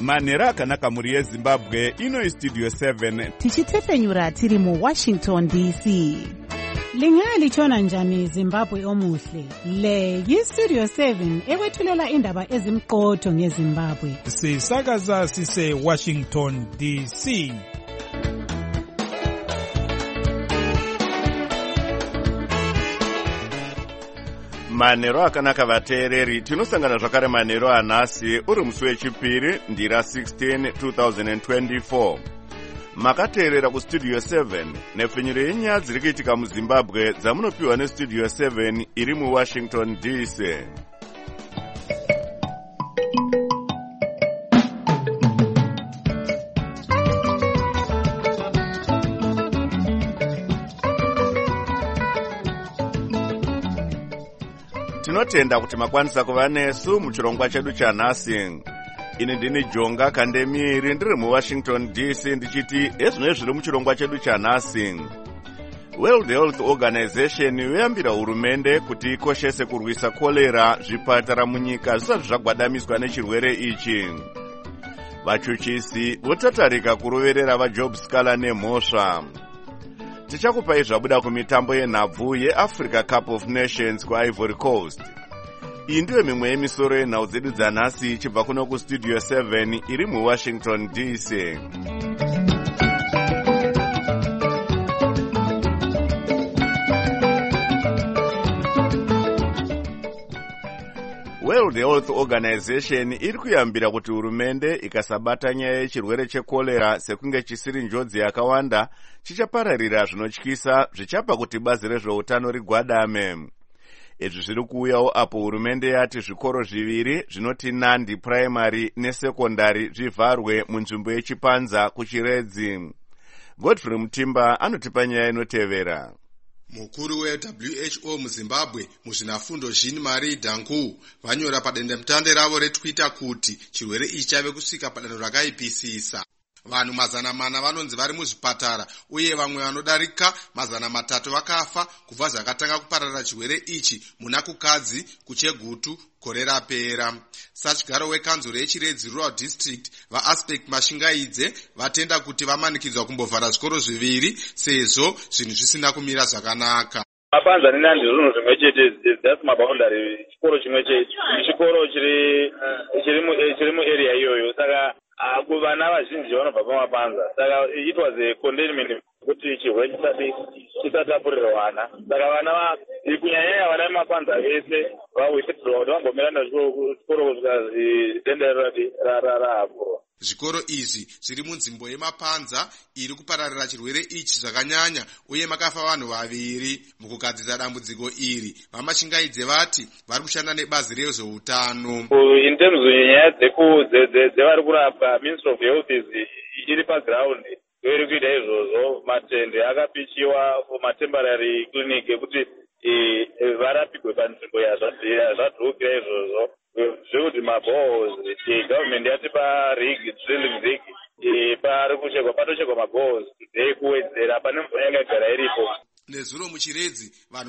manhero akanaka mhuri yezimbabwe. Ino istudio 7 tichitefenyura tiri muWashington DC. Lingalitshona njani Zimbabwe omuhle? Le yistudio 7 ekwethulela indaba ezimqotho ngeZimbabwe. Sisakaza sise Washington DC. manhero akanaka vateereri. Tinosangana zvakare manhero anhasi uri musi wechipiri ndira 16 2024. Makateerera kustudio 7 nepfenyuro yenyaya dziri kuitika muZimbabwe dzamunopiwa nestudio 7 iri muWashington DC. Tinotenda kuti makwanisa kuva nesu muchirongwa chedu chanhasi. Ini ndini Jonga Kandemiri ndiri muWashington DC ndichiti ezvino zviri muchirongwa chedu chanhasi. World Health Organization yoyambira hurumende kuti ikoshese kurwisa kolera zvipatara munyika zvisati zvagwadamiswa nechirwere ichi. Vachuchisi votatarika kuroverera vaJob Scala nemhosva. Tichakupai zvabuda kumitambo yenhabvu yeAfrica Cup of Nations kuIvory Coast. Iyi ndiyo mimwe yemisoro yenhau dzedu dzanhasi ichibva kuno kustudio 7 iri muWashington DC. World Health Organization iri kuyambira kuti hurumende ikasabata nyaya yechirwere chekolera sekunge chisiri njodzi yakawanda chichapararira zvinotyisa zvichapa kuti bazi rezveutano rigwadame. Izvi zviri kuuyawo apo hurumende yati zvikoro zviviri zvinoti Nandi Primary nesekondari zvivharwe munzvimbo yechipanza kuChiredzi. Godfrey Mutimba anotipa nyaya inotevera. Mukuru we-WHO muZimbabwe muzvinafundo Jean-Marie Danku vanyora padendemutande ravo reTwitter kuti chirwere ichi chave kusvika padanho rakaipisisa. Vanhu 400 vanonzi vari muzvipatara uye vamwe vanodarika 300 vakafa kubva zvakatanga kupararira chirwere ichi muna kukadzi kuChegutu gore rapera. Sachigaro wekanzuro yeChiredzi Rural District vaAspect Mashingaidze vatenda kuti vamanikidzwa kumbovhara zvikoro zviviri sezvo zvinhu zvisina kumira zvakanaka. Mapanza nenandi zvinhu zvimwe chete that's maboundary. Chikoro chimwe chete chikoro chiri muarea iyoyo saka vana vazhinji vanobva pamapanza. Saka it was a containment kuti chirwere chisatapurirwana. Saka vana kunyanya vana vemapanza vese vawithdraw kuti vangomira nachikoro kusvika denda raapurwa. Zvikoro izvi zviri munzvimbo yemapanza iri kupararira chirwere ichi zvakanyanya uye makafa vanhu vaviri. Mukugadzira dambudziko iri vaMashingaidze vati vari kushanda nebazi rezveutano. In terms nyaya dzevari kurapwa, Ministry of Health iri paground iri kuita izvozvo. Matende akapichiwa for matemporary clinic ekuti varapigwe panzvimbo yazvadhukira izvozvo. Zvekuti mabohos government yatipa drilling rig pari kuchekwa patochekwa mabohos kuwedzera pane mvura yakagara iripo. Nezuro muChiredzi vanhu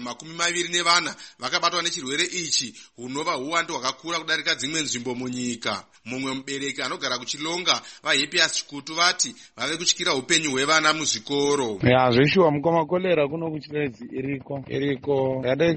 24 vakabatwa nechirwere ichi hunova huwando hwakakura kudarika dzimwe nzvimbo munyika. Mumwe mubereki anogara kuChilonga vaHappiness Chikutu vati vave kutyira upenyu hwevana muzvikoro. Zveshuwa mukoma kolera kuno kuChiredzi iriko yadai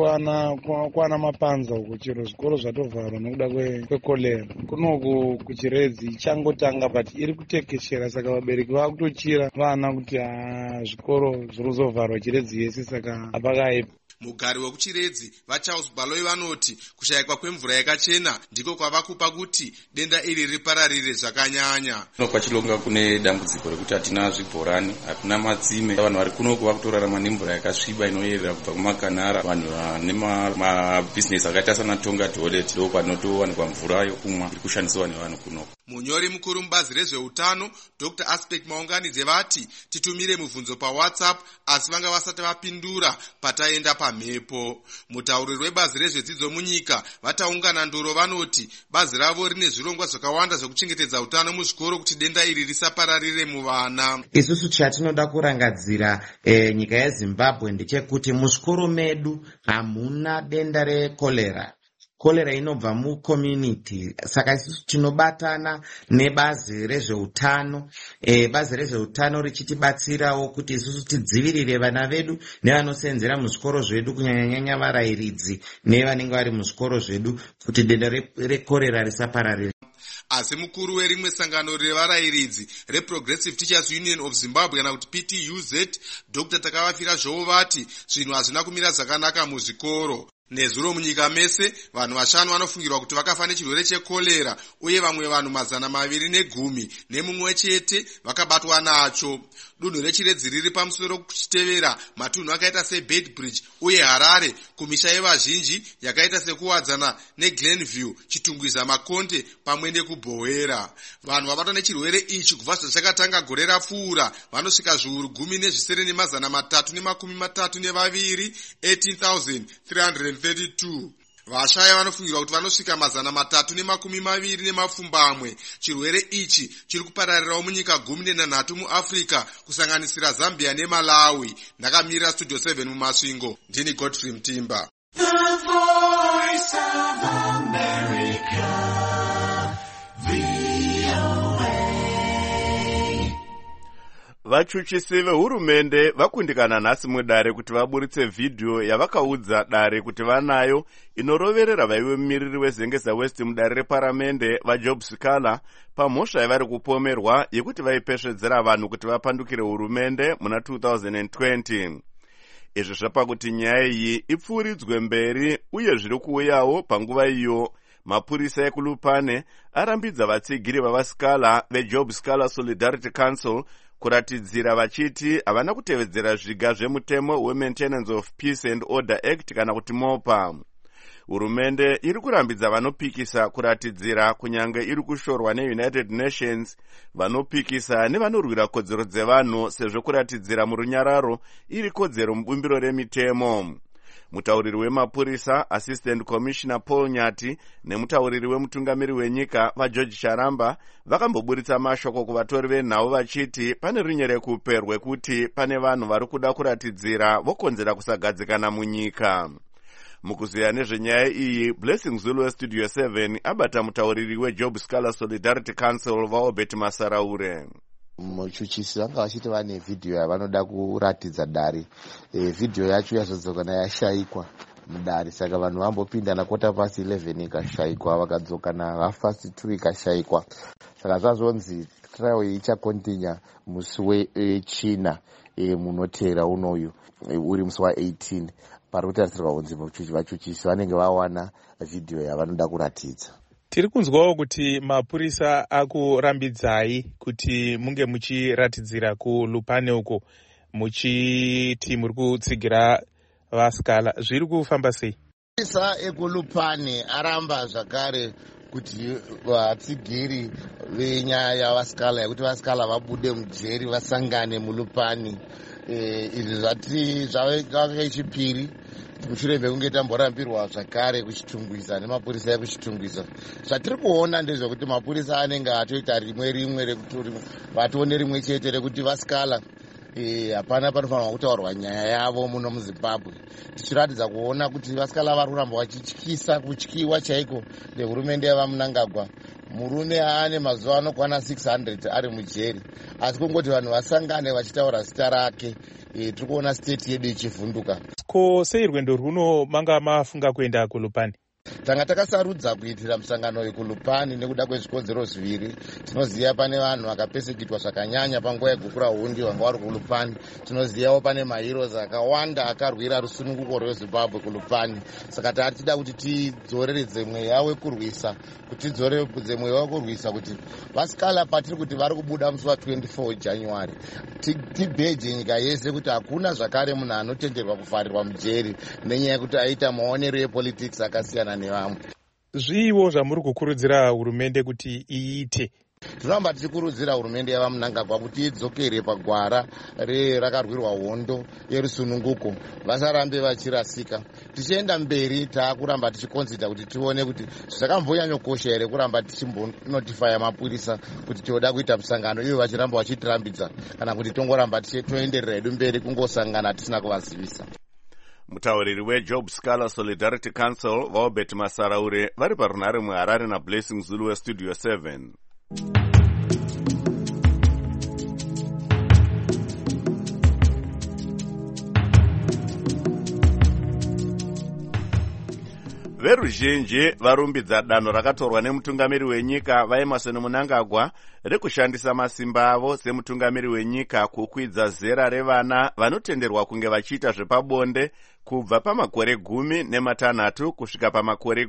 kuwana mapanza uko chero zvikoro zvatovharwa nekuda kwekolera. Kunoku kuChiredzi ichangotanga but iri kutekeshera saka vabereki vakutochira vana kuti zvikoro zviri kuzovharwa Chiredzi yese saka apakaipa. Mugari wekuChiredzi vaCharles Baloi vanoti kushayikwa kwemvura yakachena ndiko kwava kupa kuti denda iri ripararire zvakanyanya. KwaChilonga kune dambudziko rekuti hatina zvibhorani, hakuna matsime. Vanhu vari kuno vakutorarama nemvura yakasviba inoyerera kubva kumakanara. Vanhu vane mabhizinesi akaita sana Tonga Toilet ndo panotowanikwa mvura yokumwa iri kushandiswa nevanhu kuno. Munyori mukuru mubazi rezveutano Dr. Aspect Maunganidze vati titumire mubvunzo paWhatsApp asi vanga vasati vapindura pataenda pamhepo. Mutauriri webazi rezvedzidzo munyika vataungana ndoro vanoti bazi ravo rine zvirongwa zvakawanda zvekuchengetedza utano muzvikoro kuti denda iri risapararire muvana. Isusu chatinoda kurangadzira nyika yeZimbabwe ndechekuti muzvikoro medu hamuna denda rekolera. Kolera inobva mucommunity. Saka isusu tinobatana nebazi rezveutano, bazi rezveutano richitibatsirawo kuti isusu tidzivirire vana vedu nevanosenzera muzvikoro zvedu, kunyanyanyanya varayiridzi nevanenge vari muzvikoro zvedu, kuti denda rekorera risapararira. Asi mukuru werimwe sangano revarayiridzi reProgressive Teachers Union of Zimbabwe kana kuti PTUZ, Dr. Takavafira Zhou vati zvinhu hazvina kumira zvakanaka muzvikoro. Nezuro munyika mese vanhu 5 vanofungirwa kuti vakafa nechirwere chekolera, uye vamwe vanhu 210 nemumwe chete vakabatwa nacho. Dunhu rechiredzi riri pamusoro kuchitevera matunhu akaita seBedbridge uye Harare, kumisha yevazhinji yakaita sekuwadzana neGlenview, Chitungwiza, Makonde pamwe nekubhowera. Vanhu vabatwa nechirwere ichi kubva zvachakatanga gore rapfuura vanosvika zviuru 10,332, 18,332. Vashaya vanofungirwa kuti vanosvika 320 Chirwere ichi chiri kupararirawo munyika 13 muAfrica kusanganisira Zambia neMalawi. Ndakamirira Studio 7 mumasvingo. Ndini Godfrey Mtimba. The Voice of America, VOA. Vachuchisi vehurumende vakundikana nhasi mudare kuti vaburitse vhidhiyo yavakaudza dare kuti vanayo inoroverera vaive mumiriri wezengeza West mudare reparamende vaJob Sikala pamhosva yavari kupomerwa yekuti vaipesvedzera vanhu kuti vapandukire hurumende muna 2020. Izvi zvapa kuti nyaya iyi ipfuuridzwe mberi, uye zviri kuuyawo panguva iyo mapurisa ekulupane arambidza vatsigiri vavasikala veJob Sikala Solidarity Council kuratidzira vachiti havana kutevedzera zviga zvemutemo weMaintenance of Peace and Order Act kana kuti MOPA. Hurumende iri kurambidza vanopikisa kuratidzira, kunyange iri kushorwa neUnited Nations, vanopikisa nevanorwira kodzero dzevanhu, sezvo kuratidzira murunyararo iri kodzero mubumbiro remitemo. Mutauriri wemapurisa Assistant Commissioner Paul Nyati nemutauriri wemutungamiri wenyika vaGeorge Charamba vakamboburitsa mashoko kuvatori venhau vachiti pane runyerekupe rwekuti pane vanhu vari kuda kuratidzira vokonzera kusagadzikana munyika. Mukuziya nezvenyaya iyi, Blessing Zulu weStudio 7 abata mutauriri weJob Sikala Solidarity Council vaObert Masaraure. Muchuchisi vanga vachiti vane vhidhiyo yavanoda kuratidza dare. Vhidhiyo yacho yazodzokana yashayikwa mudare, saka vanhu vambopindana 11:15 ikashayikwa, vakadzokana 2:30 ikashayikwa. Saka zvazonzi trial ichakontinya musi wechina munotera unoyu uri musi wa18. Pari kutarisirwa kunzi vachuchisi vanenge vawana vhidhiyo yavanoda kuratidza. Tiri kunzwawo kuti mapurisa akurambidzai kuti munge muchiratidzira kulupane uko, muchiti muri kutsigira vasikala. Zviri kufamba sei? Mapurisa ekulupane aramba zvakare kuti vatsigiri venyaya yavasikala yekuti vasikala vabude mujeri vasangane mulupane. Izvi zvati zvave yechipiri mushure mekunge tamborambirwa zvakare kuchitungwiza nemapurisa ekuchitungwiza. Zvatiri kuona ndezvekuti mapurisa anenge atoita rimwe rekuti vatione rimwe chete rekuti vasikala hapana panofanirwa kutaurwa nyaya yavo muno muZimbabwe, tichiratidza kuona kuti vasikala vari kuramba vachityisa kutyiwa chaiko nehurumende yavaMnangagwa. Murume aane mazuva anokwana 600 ari mujeri, asi kungoti vanhu vasangane vachitaura zita rake. Tiri kuona state yedu ichivhunduka. Ko sei rwendo runo manga mafunga kuenda kulupane? Tanga takasarudza kuitira musangano wekulupane nekuda kwezvikodzero zviviri. Tinoziva pane vanhu vakapesekitwa zvakanyanya panguva yegukura hundi vanga vari kulupane. Tinozivawo pane maheroes akawanda akarwira rusununguko rweZimbabwe kulupane. Saka tatida kuti tidzoreredze mweya wekurwisa, kuti tidzoreredze mweya wekurwisa kuti vasikala patiri kuti vari kubuda musi wa24 January tibheje nyika yese kuti hakuna zvakare munhu anotenderwa kuvharirwa mujeri nenyaya yekuti aita maonero epolitics akasiyana nevamwe. Zviwo zvamuri kukurudzira hurumende kuti iite? Tinoramba tichikurudzira hurumende yavaMnangagwa kuti idzokere pagwara rakarwirwa hondo yerusununguko, vasarambe vachirasika. Tichienda mberi taakuramba tichikonzida kuti tione kuti zvakambonyanyokosha here kuramba tichimbonotifaya mapurisa kuti tinoda kuita musangano ivo vachiramba vachitirambidza, kana kuti tongoramba toenderera hedu mberi kungosangana tisina kuvazivisa. Mutauriri weJob Scholar Solidarity Council vaobet Masaraure vari parunhare muHarare naBlessing Zulu weStudio 7. Veruzhinji varumbidza danho rakatorwa nemutungamiri wenyika vaEmmerson Mnangagwa rekushandisa masimba avo semutungamiri wenyika kukwidza zera revana vanotenderwa kunge vachiita zvepabonde kubva pamakore 16 kusvika pamakore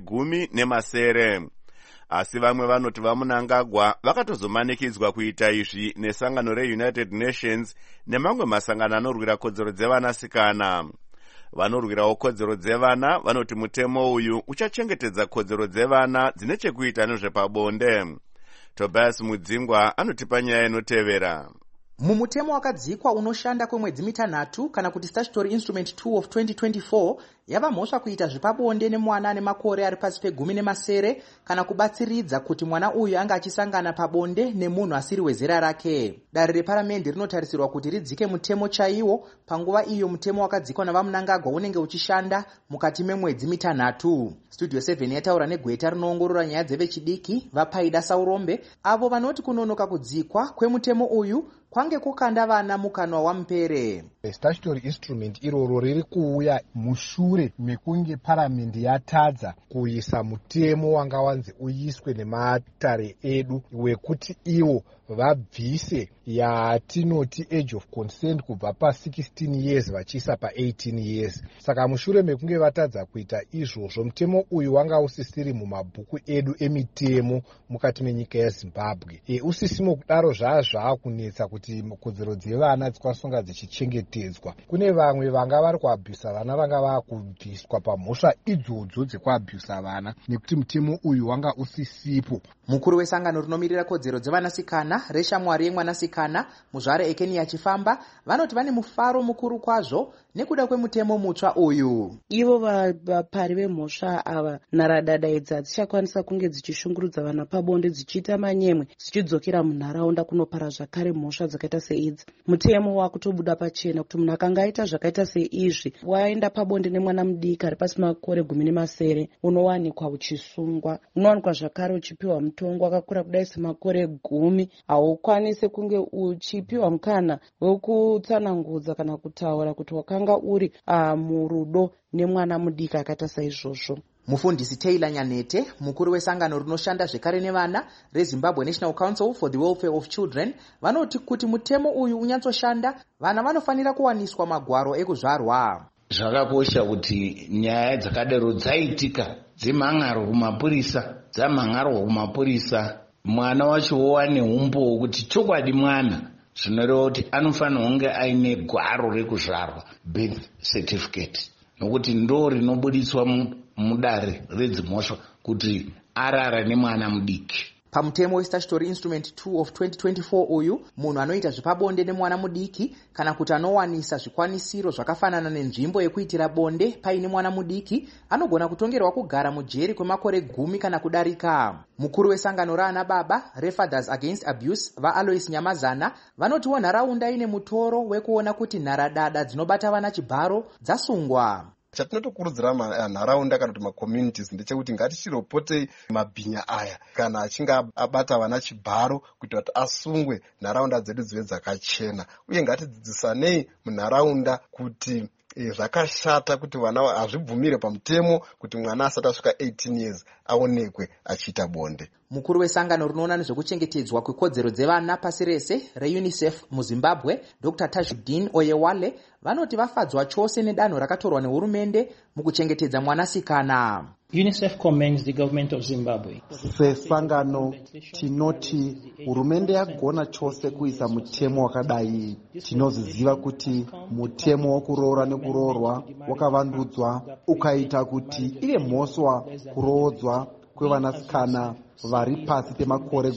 19. Asi vamwe vanoti vaMnangagwa vakatozomanikidzwa kuita izvi nesangano reUnited Nations nemamwe masangano anorwira kodzero dzevanasikana. Vanorwirawo kodzero dzevana vanoti mutemo uyu uchachengetedza kodzero dzevana dzine chekuita nezvepabonde. Tobias Mudzingwa anotipa nyaya inotevera. Mumutemo wakadzikwa unoshanda kwemwedzi 3 kana kuti Statutory Instrument 2 of 2024 yava mhosva kuita zvepabonde nemwana ane makore ari pasi pe10 kana kubatsiridza kuti mwana uyu anga achisangana pabonde nemunhu asiri wezera rake. Dare reparamende rinotarisirwa kuti ridzike mutemo chaiwo panguva iyo mutemo wakadzikwa navaMnangagwa unenge uchishanda mukati memwedzi 3. Studio 7 yataura negweta rinoongorora nyaya dzevechidiki vaPaida Saurombe avo vanoti kunonoka kudzikwa kwemutemo uyu kwange kukanda vana mukanwa wamupere. Statutory instrument iroro riri kuuya mushure mekunge paramendi yatadza kuisa mutemo wanga wanzi uiswe nematare edu wekuti iwo vabvise yatinoti age of consent kubva pa16 years vachiisa pa18 years. Saka mushure mekunge vatadza kuita izvozvo mutemo uyu wanga usisiri mumabhuku edu emitemo mukati menyika yeZimbabwe. Usisimo kudaro zvaakunetsa kuti kodzero dzevana dzikasonga dzichengetedzwa. Kune vamwe vanga vari kuabhisa vana vanga vakubviswa pamhosva idzodzo dzekuabhisa vana nekuti mutemo uyu wanga usisipo. Mukuru wesangano rinomirira kodzero dzevanasikana reshamwari yemwanasikana muzvare Ekeni achifamba vanoti vane mufaro mukuru kwazvo nekuda kwemutemo mutsva uyu. Ivo vapari vemhosva ava naradada idzi dzichakwanisa kunge dzichishungurudza vana pabonde dzichiita manyemwe dzichidzokera munharaunda kunopara zvakare mhosva dzakaita seidzi. Mutemo wakutobuda pachena kuti munhu akanga aita zvakaita seizvi waenda pabonde nemwana mudiki ari pasi makore 17 unowanikwa uchisungwa. Unowanikwa zvakare uchipiwa mutongo wakakura kudai semakore 10 haukwanisi kunge uchipiwa mukana wekutsanangudza kana kutaura kuti wakanga uri murudo nemwana mudiki akaita saizvozvo. Mufundisi Taylor Nyanete, mukuru wesangano rinoshanda zvekare nevana reZimbabwe National Council for the Welfare of Children, vanoti kuti mutemo uyu unyatsoshanda vana vanofanira kuwaniswa magwaro ekuzvarwa. Zvakakosha kuti nyaya dzakadaro dzaitika dzemhangaro kumapurisa dzamhangarwa kumapurisa mwana wacho wowane umbo hwekuti chokwadi mwana zvinoreva kuti anofanira kunge aine gwaro rekuzvarwa birth certificate nokuti ndo rinobuditswa mudare redzimhosva kuti arara nemwana mudiki. Pamutemo weStatutory Instrument 2 of 2024 uyu munhu anoita zvepabonde nemwana mudiki kana kuti anowanisa zvikwanisiro zvakafanana nenzvimbo yekuitira bonde paine mwana mudiki anogona kutongerwa kugara mujeri kwemakore 10 kana kudarika. Mukuru wesangano raana baba reFathers Against Abuse vaAlois Nyamazana vanotiwo nharaunda ine mutoro wekuona kuti nharadada dzinobata vana chibharo dzasungwa. Chatinotokurudzira nharaunda kana kuti macommunities ndechekuti ngatichiripotei mabhinya aya kana achinge abata vana chibharo kuitira kuti asungwe nharaunda dzedu dzive dzakachena, uye ngatidzidzisanei munharaunda kuti zvakashata kuti vana hazvibvumire pamutemo kuti mwana asati asvika 18 years aonekwe achiita bonde. Mukuru wesangano rinoona nezvekuchengetedzwa kwekodzero dzevana pasi rese reUNICEF muZimbabwe Dr. Tajuddin Oyewale vanoti vafadzwa chose nedanho rakatorwa nehurumende mukuchengetedza mwanasikana. UNICEF commends the government of Zimbabwe. Sesangano tinoti hurumende yagona chose kuisa mutemo wakadai. Tinoziziva kuti mutemo wokuroora nekuroorwa wakavandudzwa ukaita kuti ive mhosva kuroodzwa kwevanasikana vari pasi pemakore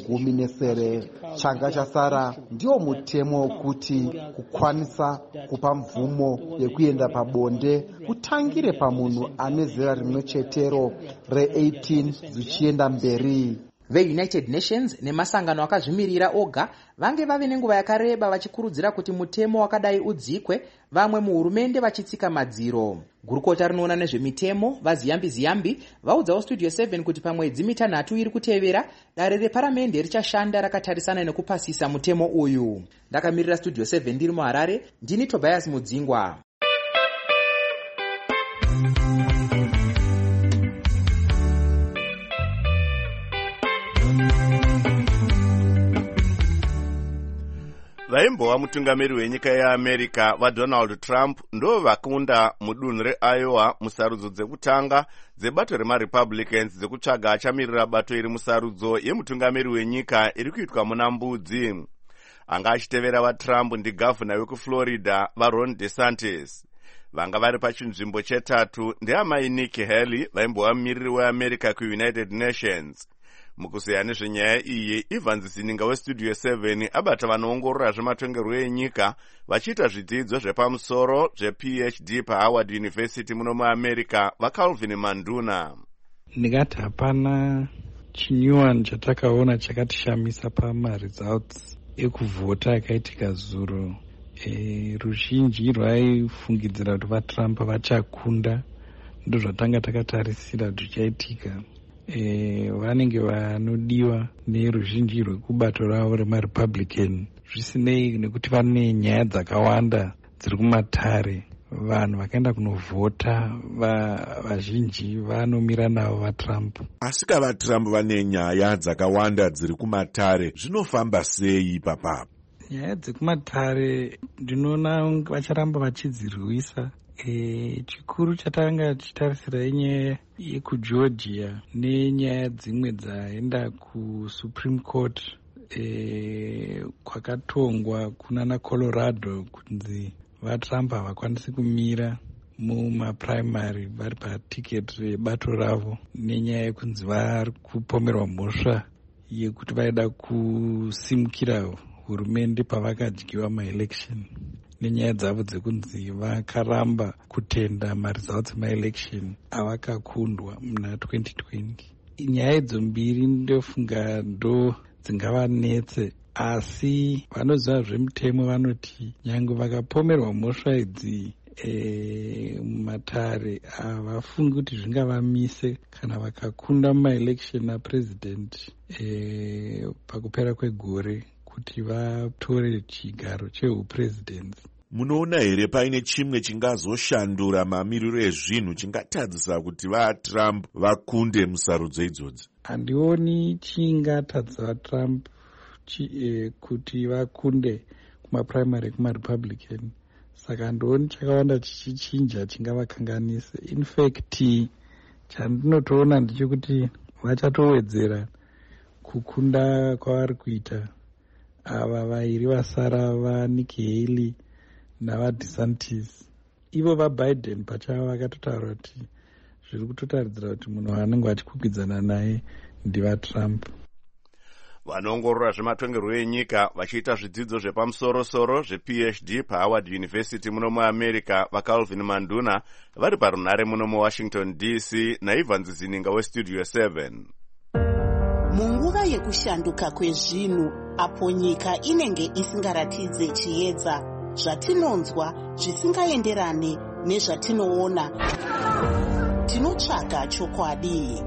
17. Changa chasara ndiwo mutemo wokuti kukwanisa kupa mvumo yekuenda pabonde kutangire pamunhu ane zera rimwe chetero re18 zvichienda mberi. veunited nations nemasangano akazvimirira oga vange vave nenguva yakareba vachikurudzira kuti mutemo wakadai udzikwe, vamwe muhurumende vachitsika madziro. Gurukota rinoona nezvemitemo vaziyambi ziyambi vaudzawo Studio 7 kuti pamwedzi mitanhatu iri kutevera dare reparamende richashanda rakatarisana nekupasisa mutemo uyu. Ndakamirira Studio 7 ndiri muHarare, ndini Tobias Mudzingwa. vaimbova mutungamiri wenyika yeamerica vaDonald Trump ndo vakunda mudunhu reIowa musarudzo dzekutanga dzebato remaRepublicans dzekutsvaga achamirira bato iri musarudzo yemutungamiri wenyika iri kuitwa muna Mbudzi. Anga achitevera vaTrump ndi gavhuna wekuFlorida vaRon DeSantis. Vanga vari pachinzvimbo chetatu ndeamai Nikki Haley vaimbova mumiriri weAmerica kuUnited Nations. Mukuzeya nezvenyaya iyi, Ivan Zininga weStudio 7 abata vanoongorora zvematongerwo enyika vachiita zvidzidzo zvepamusoro zvePhD paHoward University muno muAmerica vaCalvin Manduna. Ndingati hapana chinyuwani chatakaona chakatishamisa pamaresults ekuvhota akaitika zuro. Ruzhinji rwaifungidzira kuti vaTrump vachakunda, ndozvatanga takatarisira kuti zvichaitika. Vanenge vanodiwa neruzhinji rwekubato ravo remaRepublican, zvisinei nekuti vane nyaya dzakawanda dziri kumatare. Vanhu vakaenda kunovhota vazhinji vanomira navo vaTrump. Asi vaTrump vane nyaya dzakawanda dziri kumatare, zvinofamba sei papa? Nyaya dzekumatare ndinoona vacharamba vachidzirwisa. Chikuru chatanga chitarisira inyaya yekuGeorgia nenyaya dzimwe dzaenda kuSupreme Court kwakatongwa kunana Colorado kunzi vaTrump havakwanisi kumira mumaprimary vari patiketi rebato ravo nenyaya yekunzi vari kupomerwa mhosva yekuti vaida kusimukira hurumende pavakadyiwa maelection, nenyaya dzavo dzekunzi vakaramba kutenda maresults emaelection avakakundwa muna 2020. Nyaya idzo mbiri ndofunga ndo dzingavanetse, asi vanoziva zvemutemo vanoti nyange vakapomerwa mhosva idzi mumatare havafungi kuti zvingavamise kana vakakunda mumaelection apresident pakupera kwegore kuti vatore chigaro cheupresidency. Munoona here paine chimwe chingazoshandura mamiriro ezvinhu chingatadzisa kuti vaTrump vakunde musarudzo idzodzi? Handioni chingatadzisa vaTrump kuti vakunde kumaprimary ekumaRepublican, saka handioni chakawanda chichichinja chingavakanganise. In fact, chandinotoona ndechekuti vachatowedzera kukunda kwavari kuita ava vairi vasara vaNikki Haley navaDeSantis. Ivo vaBiden pachavo vakatotaura kuti zviri kutotaridzira kuti munhu waanenge vachikwikwidzana naye ndivaTrump. Vanoongorora zvematongerwo enyika vachiita zvidzidzo zvepamusoro-soro zvePhD paHoward University muno muAmerica vaCalvin Manduna vari parunhare muno muWashington DC naIvan Zininga weStudio 7. Munguva yekushanduka kwezvinhu apo nyika inenge isingaratidze chiedza, zvatinonzwa zvisingaenderane nezvatinoona, tinotsvaga chokwadi.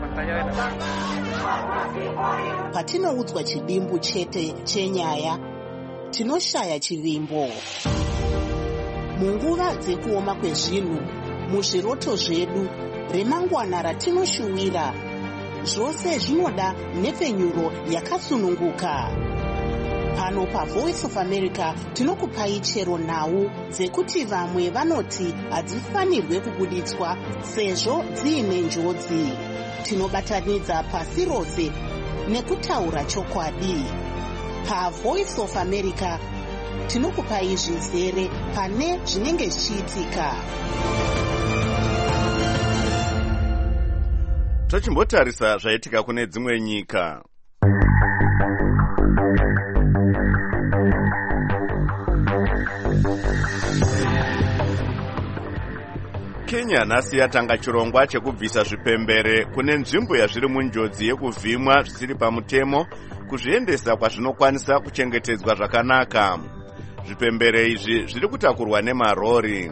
Patinoudzwa chidimbu chete chenyaya, tinoshaya chivimbo. Munguva dzekuoma kwezvinhu, muzviroto zvedu, remangwana ratinoshuwira, zvose zvinoda nhepfenyuro yakasununguka. Pano paVoice of America tinokupai chero nhau dzekuti vamwe vanoti hadzifanirwe kubuditswa sezvo dziine njodzi. Tinobatanidza pasi rose nekutaura chokwadi. PaVoice of America tinokupai zvizere pane zvinenge zvichiitika. Tochimbotarisa zvaitika kune dzimwe nyika. Kenya nhasi yatanga chirongwa chekubvisa zvipembere kune nzvimbo yazviri munjodzi yekuvhimwa zvisiri pamutemo kuzviendesa kwazvinokwanisa kuchengetedzwa zvakanaka. Zvipembere izvi zviri kutakurwa nemarori.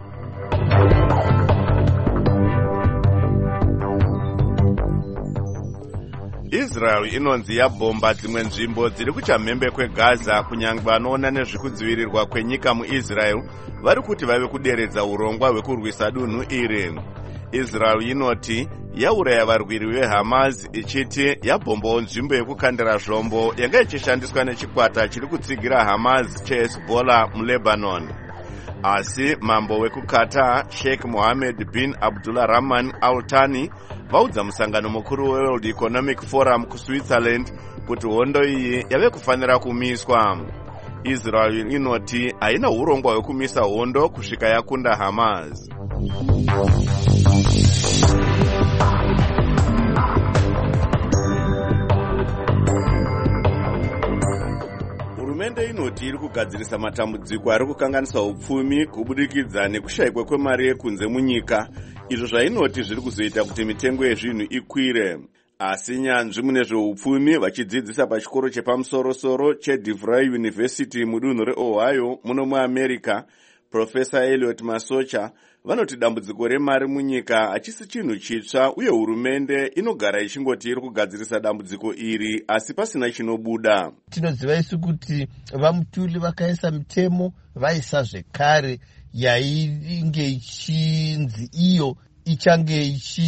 Israel inonzi yabhomba dzimwe nzvimbo dziri kuchamhembe kweGaza kunyange vanoona nezvekudzivirirwa kwenyika muIsrael vari kuti vave kuderedza urongwa hwekurwisa dunhu iri. Israel inoti yauraya varwiri veHamas ichiti yabhombawo nzvimbo yekukandira zvombo yanga ichishandiswa nechikwata chiri kutsigira Hamas cheHezbollah muLebanon. Asi mambo wekuQatar Sheikh Mohammed bin Abdullah Rahman Al Thani vaudza musangano mukuru weWorld Economic Forum kuSwitzerland kuti hondo iyi yave kufanira kumiswa. Israel inoti haina urongwa hwekumisa hondo kusvika yakunda Hamas. Hurumende inoti iri kugadzirisa matambudziko ari kukanganisa upfumi kubudikidza nekushayikwa kwemari yekunze munyika, izvo zvainoti zviri kuzoita kuti mitengo yezvinhu ikwire. Asi nyanzvi mune zveupfumi vachidzidzisa pachikoro chepamusoro-soro cheDeVry University mudunhu reOhio muno muAmerica, Profesa Elliot Masocha vanoti dambudziko remari munyika hachisi chinhu chitsva uye hurumende inogara ichingoti iri kugadzirisa dambudziko iri asi pasina chinobuda. Tinoziva isu kuti vamutuli vakaisa mitemo vaisa zvekare yainge ichinzi iyo ichange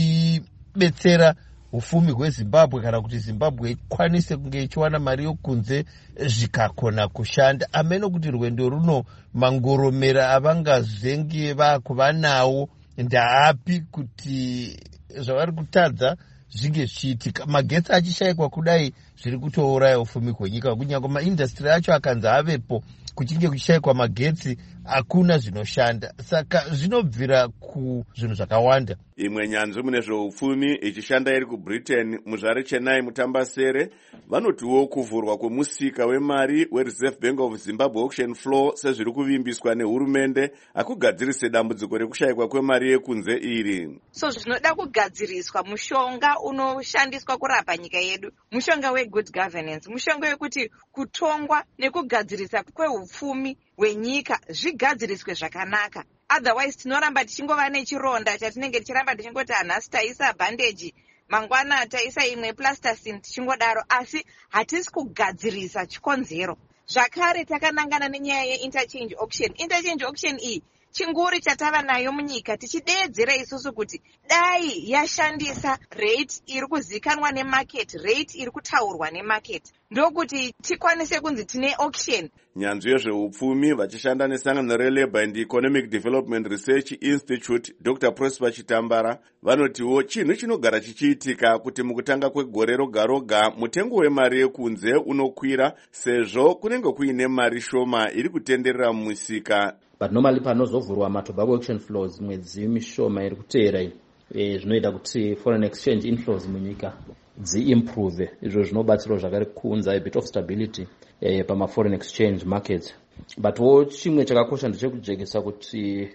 ichibetsera ufumi hweZimbabwe kana kuti Zimbabwe ikwanise kunge ichiwana mari yokunze zvikakona kushanda. Ameno kuti rwendo runo mangoromera avangazvenge vakuva nawo ndaapi kuti zvavari kutadza zvinge zvichiitika. Magetsi achishayikwa kudai zviri kutouraya ufumi hwenyika. Kunyange maindastri acho akanzi avepo kuchinge kushayikwa magetsi hakuna zvinoshanda. Saka zvinobvira kuzvinhu zvakawanda. Imwe nyanzvi mune zveupfumi ichishanda iri kuBritain muzvare Chennai mutambasere vanotiwo kuvhurwa kwemusika wemari weReserve Bank of Zimbabwe auction floor sezviri kuvimbiswa nehurumende hakugadzirise dambudziko rekushayikwa kwemari yekunze iri. So zvinoda kugadziriswa mushonga unoshandiswa kurapa nyika yedu, mushonga wegood governance, mushonga wekuti kutongwa nekugadzirisa kweupfumi hwenyika zvigadziriswe zvakanaka. Otherwise tinoramba tichingova nechironda chatinenge tichiramba tichingoti hanhasi taisa bhandeji, mangwana taisa imwe plasticine tichingodaro, asi hatisi kugadzirisa chikonzero. Zvakare takanangana nenyaya yeinterchange auction. Interchange auction iyi chinguri chatava nayo munyika tichideedzera isusu kuti dai yashandisa rate iri kuzikanwa nemarket, rate iri kutaurwa nemarket, ndokuti tikwanise kunzi tine auction. Nyanzvi yezveupfumi vachishanda nesangano reLabour and Economic Development Research Institute Dr. Prosper Chitambara vanotiwo chinhu chinogara chichiitika kuti mukutanga kwegore roga roga mutengo wemari yekunze unokwira sezvo kunenge kuine mari shoma iri kutenderera mumisika. But normally panozovhurwa matobacco auction floors mwedzi mishoma iri kuteera zvinoita kuti foreign exchange inflows munyika dziimprove. Izvo zvinobatsira zvakare kuunza a bit of stability pama-foreign exchange markets. But chimwe chakakosha ndechekujekesa kuti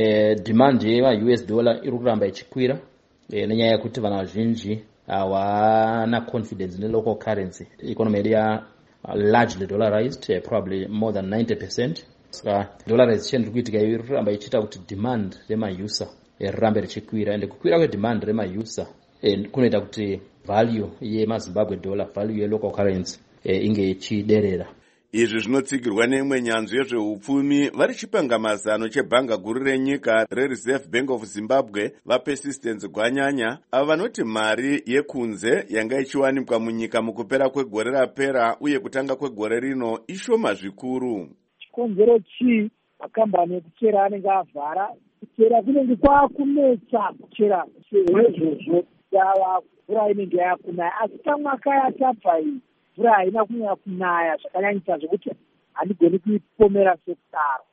demand yema-US dollar iri kuramba ichikwira nenyaya yekuti vanhu vazhinji hawana confidence ne-local currency. Economy yedu largely dollarized, probably more than 90%. Saka dollarization iri kuitika iri kuramba ichiita kuti demand rema-USA rirambe richikwira, ende kukwira kwedemand rema-USA kunoita kuti value yemaZimbabwe dollar, value yelocal currency inge ichiderera. Izvi zvinotsigirwa neimwe nyanzvi yezveupfumi vari chipanga mazano chebhanga guru renyika reReserve Bank of Zimbabwe vaPersistence Gwanyanya ava vanoti mari yekunze yanga ichiwanikwa munyika mukupera kwegore rapera uye kutanga kwegore rino ishoma zvikuru. Chikonzero chii? Makambani ekuchera anenge avhara, kuchera kunenge kwakunetsa kuchera izvozvo yava mvura inenge yakunaya, asi kamwaka yatabva iyi mvura haina kunyanya kunaya zvakanyanyisa zvokuti handigoni kuipomera sekudaro.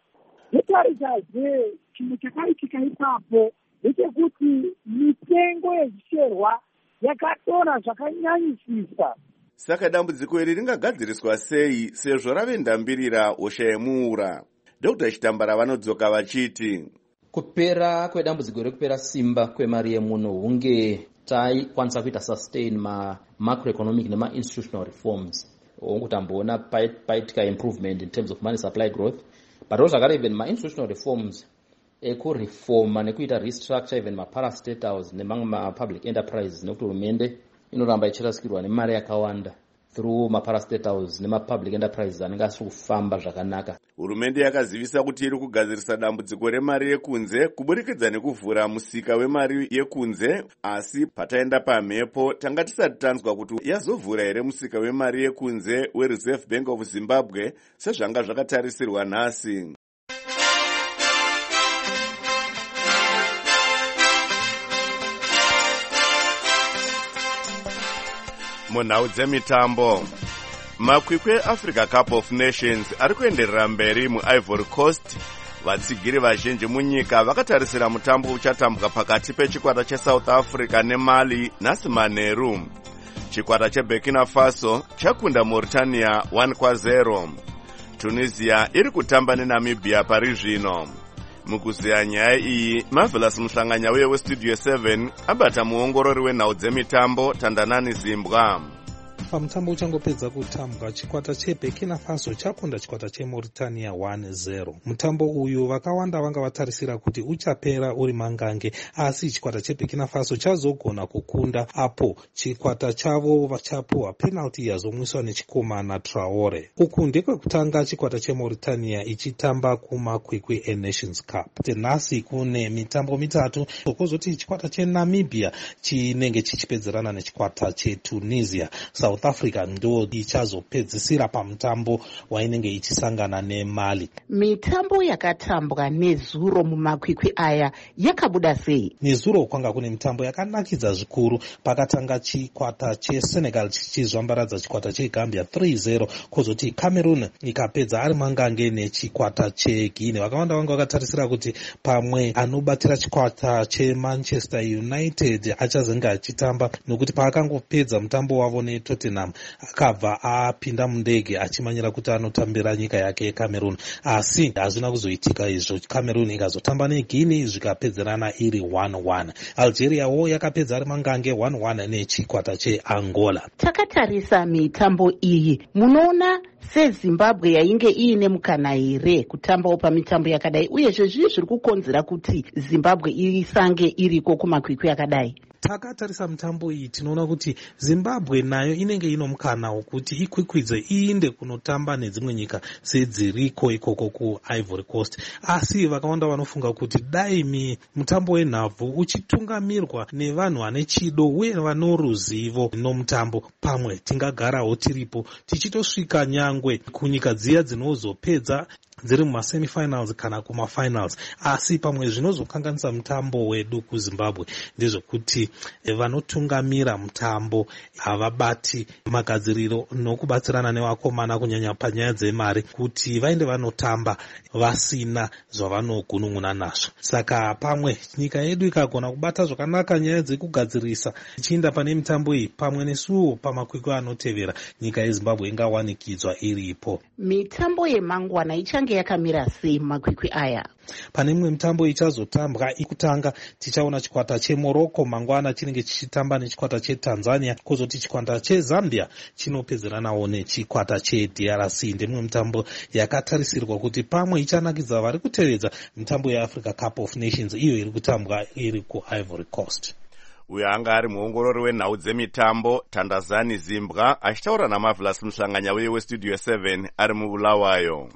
Ndetarisazve chinhu chakaitika ipapo ndechekuti mitengo yezvicherwa yakadonha zvakanyanyisisa. Saka dambudziko iri ringagadziriswa sei sezvo rave ndambirira hosha yemuura? Dr. Chitambara vanodzoka vachiti kupera kwedambudziko rekupera simba kwemari yemuno hunge taikwanisa kuita sustain macroeconomic nema-institutional reforms hongu tamboona paitika improvement in terms of money supply growth, but zvakare even ma-institutional reforms ekureforma nekuita restructure even maparastatals nemamwe mapublic enterprises, nekuti hurumende inoramba ichirasikirwa nemari yakawanda through maparastatals nemapublic enterprises anenge asiri kufamba zvakanaka. Hurumende yakazivisa kuti iri kugadzirisa dambudziko remari yekunze kuburikidza nekuvhura musika wemari yekunze, asi pataenda pamhepo tanga tisati tanzwa kuti yazovhura here musika wemari yekunze weReserve Bank of Zimbabwe sezvanga zvakatarisirwa nhasi. Munhau dzemitambo, makwikwi eAfrica Cup of Nations ari kuenderera mberi muIvory Coast. Vatsigiri vazhinji munyika vakatarisira mutambo uchatambwa pakati pechikwata cheSouth Africa neMali nhasi manheru. Chikwata cheBurkina Faso chakunda Mauritania 1-0. Tunisia iri kutamba neNamibia pari zvino. Mukuziya nyaya iyi, Marvelous Muhlanganya weStudio 7 abata muongorori wenhau dzemitambo Tandanani Zimbwa. Pamutambo uchangopedza kutambwa, chikwata cheBurkina Faso chakunda chikwata cheMauritania 1-0. Mutambo uyu vakawanda vanga vatarisira kuti uchapera uri mangange, asi chikwata cheBurkina Faso chazogona kukunda apo chikwata chavo vachapuwa penalty yazomwiswa nechikomana Traore. Uku ndekwekutanga chikwata cheMauritania ichitamba kumakwikwi eNations Cup. Tenhasi kune mitambo mitatu, kozoti chikwata cheNamibia chinenge chichipedzerana nechikwata cheTunisia. South Africa ndo ichazopedzisira pamutambo wainenge ichisangana neMali. Mitambo yakatambwa nezuro mumakwikwi aya yakabuda sei? Nezuro kwanga kune mitambo yakanakidza zvikuru. Pakatanga chikwata cheSenegal chichizvambaradza chikwata cheGambia 3-0, kozoti Cameroon ikapedza ari mangange nechikwata cheGuinea. Vakawanda vanga vakatarisira kuti pamwe anobatira chikwata cheManchester United achazenge achitamba, nokuti paakangopedza mutambo wavo neTottenham akabva apinda mundege achimanyira kuti anotambira nyika yake yeCameroon, asi hazvina kuzoitika izvo. Cameroon ikazotamba neGuinea zvikapedzerana iri 1-1. Algeria wo yakapedza ari mangange 1-1 nechikwata cheAngola. Takatarisa mitambo iyi, munoona seZimbabwe yainge iine mukana here kutambawo pamitambo yakadai, uyezve zvii zviri kukonzera kuti Zimbabwe isange iriko kumakwikwi akadai? Takatarisa mitambo iyi tinoona kuti Zimbabwe nayo inenge ino mukana wokuti ikwikwidze iinde kunotamba nedzimwe nyika sedziriko ikoko kuIvory Coast, asi vakawanda vanofunga kuti dai mutambo wenhabvu uchitungamirwa nevanhu vane chido uye vano ruzivo nomutambo, pamwe tingagarawo tiripo tichitosvika nyangwe kunyika dziya dzinozopedza dziri mumasemifinals kana kumafinals, asi pamwe zvinozokanganisa mutambo wedu kuZimbabwe ndezvekuti vanotungamira mutambo havabati magadziriro nokubatsirana nevakomana kunyanya panyaya dzemari kuti vaende vanotamba vasina zvavanogunun'una nazvo. Saka pamwe nyika yedu ikagona kubata zvakanaka nyaya dzekugadzirisa ichiinda pane mitambo iyi, pamwe nesuwo pamakwikwi anotevera nyika yeZimbabwe ingawanikidzwa iripo. Mitambo yemangwana ichange yakamira sei makwikwi aya? Pane imwe mitambo ichazotambwa. Ikutanga tichaona chikwata cheMorocco mangwana chinenge chichitamba nechikwata cheTanzania, kozoti chikwata cheZambia chinopedzeranawo nechikwata cheDRC. Ndimwe mitambo yakatarisirwa kuti pamwe ichanakidza vari kutevedza mitambo yeAfrica Cup of Nations iyo iri kutambwa iri kuIvory Coast. Uyo anga ari muongorori wenhau dzemitambo Tandazani Zimbwa achitaura naMarvelous Muhlanganya weStudio 7 ari muBulawayo.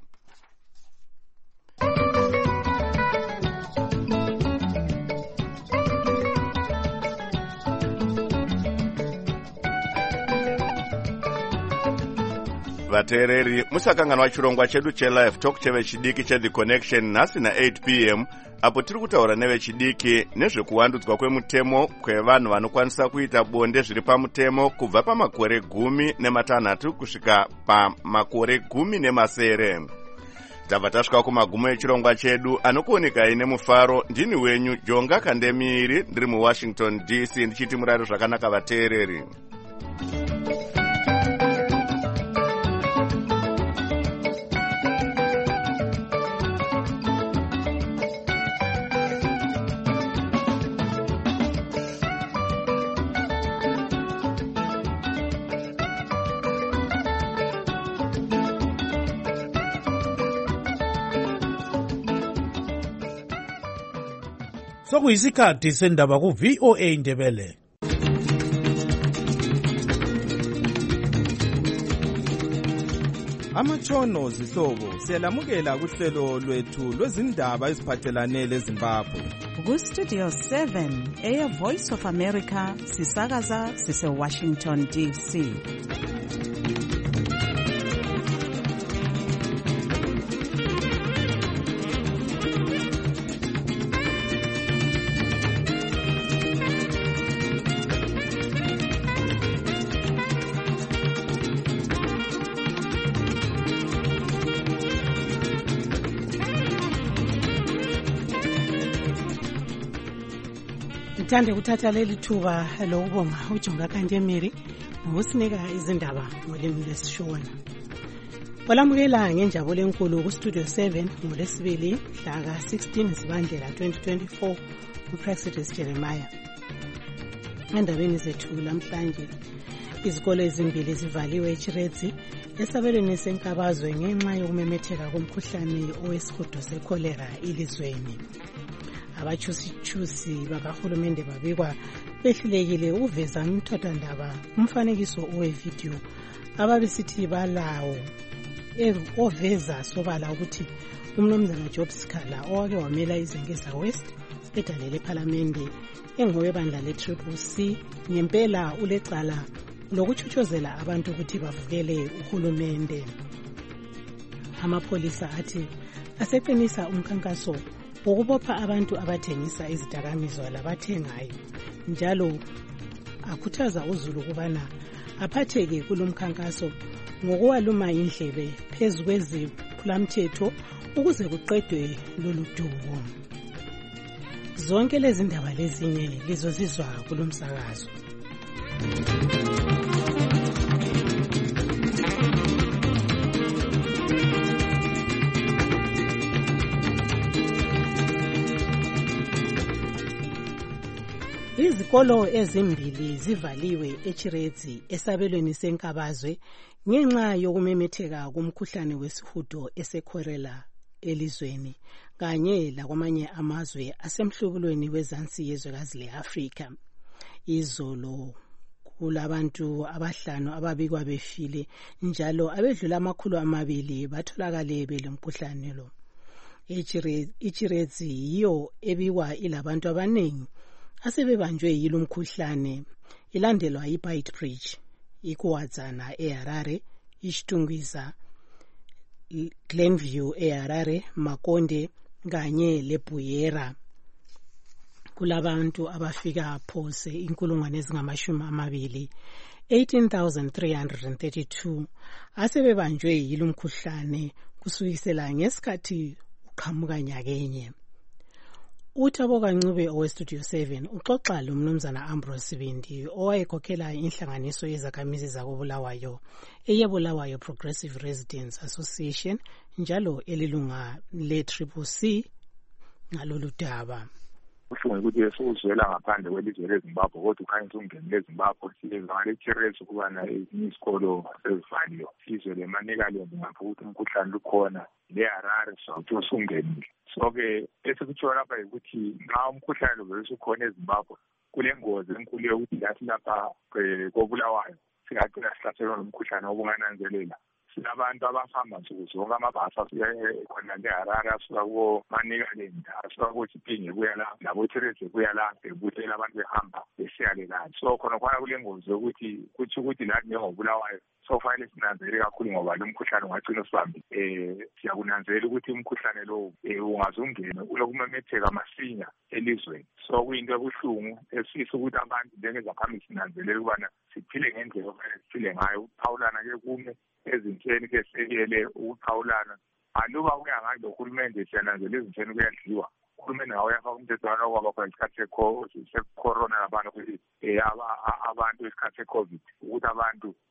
Vateereri, musakanganwa chirongwa chedu chelive talk chevechidiki cheThe Connection nhasi na8 p.m. apo tiri kutaura nevechidiki nezvekuwandudzwa kwemutemo kwevanhu vanokwanisa kuita bonde zviri pamutemo kubva pamakore 16 kusvika pamakore 19. Tabva tasvika kumagumo echirongwa chedu. Anokuonekai nemufaro ndini wenyu Jonga Kandemiri, ndiri muWashington DC ndichiti murari zvakanaka vateereri. Sokuyisikhathi sendaba ku-VOA Indebele. Amatshono zihlobo siyalamukela kuhlelo lwethu lwezindaba eziphathelane leZimbabwe. Ku-Studio 7 Air Voice of America sisakaza sise-Washington DC. Ngithanda ukuthatha leli thuba lokubonga uJonga Kantemiri ngokusinika izindaba ngolimi lesishona. Olamukela ngenjabulo enkulu ku-Studio 7 ngoLwesibili mhla ka-16 Zibandlela 2024 uPresidency Jeremiah. Endabeni zethu namhlanje, izikole ezimbili zivaliwe eChiredzi esabelweni senkabazwe ngenxa yokumemetheka komkhuhlane owesihudo sekholera elizweni. Abachusi bakahulumende babikwa behlulekile uveza umthethwandaba umfanekiso owevideo ababesithi balawo oveza sobala ukuthi umnumzana Job Sikhala owake wamela iZengeza West edalele ePhalamende engowebandla le-CCC ngempela ulecala lokuchuchozela abantu ukuthi bavukele uhulumende. Amapholisa athi aseqinisa umkhankaso ukubopha abantu abathengisa izidakamizwa labathengayo, njalo akhuthaza uZulu ukubana aphatheke kulomkhankaso ngokuwaluma indlebe phezu kweziphulamthetho ukuze kuqedwe lolu dumo. Zonke lezi ndaba lezinye lizozizwa kulomsakazo. Izikolo ezimbili zivaliwe eChiredzi esabelweni senkabazwe ngenxa yokumemetheka kumkhuhlane wesihudo esekholera elizweni kanye lakwamanye amazwe asemhlubulweni wezansi yezwekazi le-Afrika. Izolo kulabantu abahlanu ababikwa befile, njalo abedlula 200 batholakale belemkhuhlane lo. iChiredzi yiyo ebikwa ilabantu abaningi asebebanjwe yilo mkhuhlane, ilandelwa iBeitbridge, iKuwadzana eHarare, iChitungwiza, Glenview eHarare, Makonde kanye leBuyera. Kulabantu abafika phose 18,332 asebebanjwe yilo mkhuhlane kusukisela ngesikhathi uqhamuka nyakenye. Uthabo Kancube oweStudio 7 uxoxa lo mnumzana Ambrose Sibindi owayekhokhela inhlanganiso yezakhamizi zakoBulawayo eyeBulawayo Progressive Residents Association njalo elilunga le-CCC ngalolu daba. Kuhlungu ukuthi esuzwela ngaphandle kwelizwe leZimbabwe kodwa ukhanya ukungena leZimbabwe sizwa leChiredzi ukubana izikolo sezivaliwe. Sizwe leManicaland ngapha ukuthi umkhuhlane lukhona, leHarare sokuthi usungenile. So-ke esikutsho lapha yikuthi nxa umkhuhlane lo usukhona eZimbabwe kulengozi enkulu yokuthi lathi lapha koBulawayo singagcina sihlaselwa ngumkhuhlane obungananzelela. Sinabantu abahamba nsuku zonke amabhasi asuka khona leHarare asuka koManicaland asuka koChipinge kuya la laboChiredzi kuya la bebutela abantu behamba besiyale kanje. So khona kulengozi yokuthi kuthi ukuthi lathi njengoBulawayo sofanele sinanzele kakhulu ngoba lo mkhuhlane ungagcina usibambile. Siyakunanzela ukuthi umkhuhlane lo ungazungena ulokumemetheka masinya elizweni. So kuyinto ebuhlungu esifisa ukuthi abantu njengezakhamizi sinanzelele ukubana siphile ngendlela ofanele siphile ngayo. Ukuphawulana ke kume ezintweni ke sekele ukuphawulana aluba kuya ngalo uhulumende siyananzela izintweni kuyadliwa. Uhulumende ngawo yafaka umthethwana kwaba khona isikhathi secorona abantu abantu isikhathi seCovid ukuthi abantu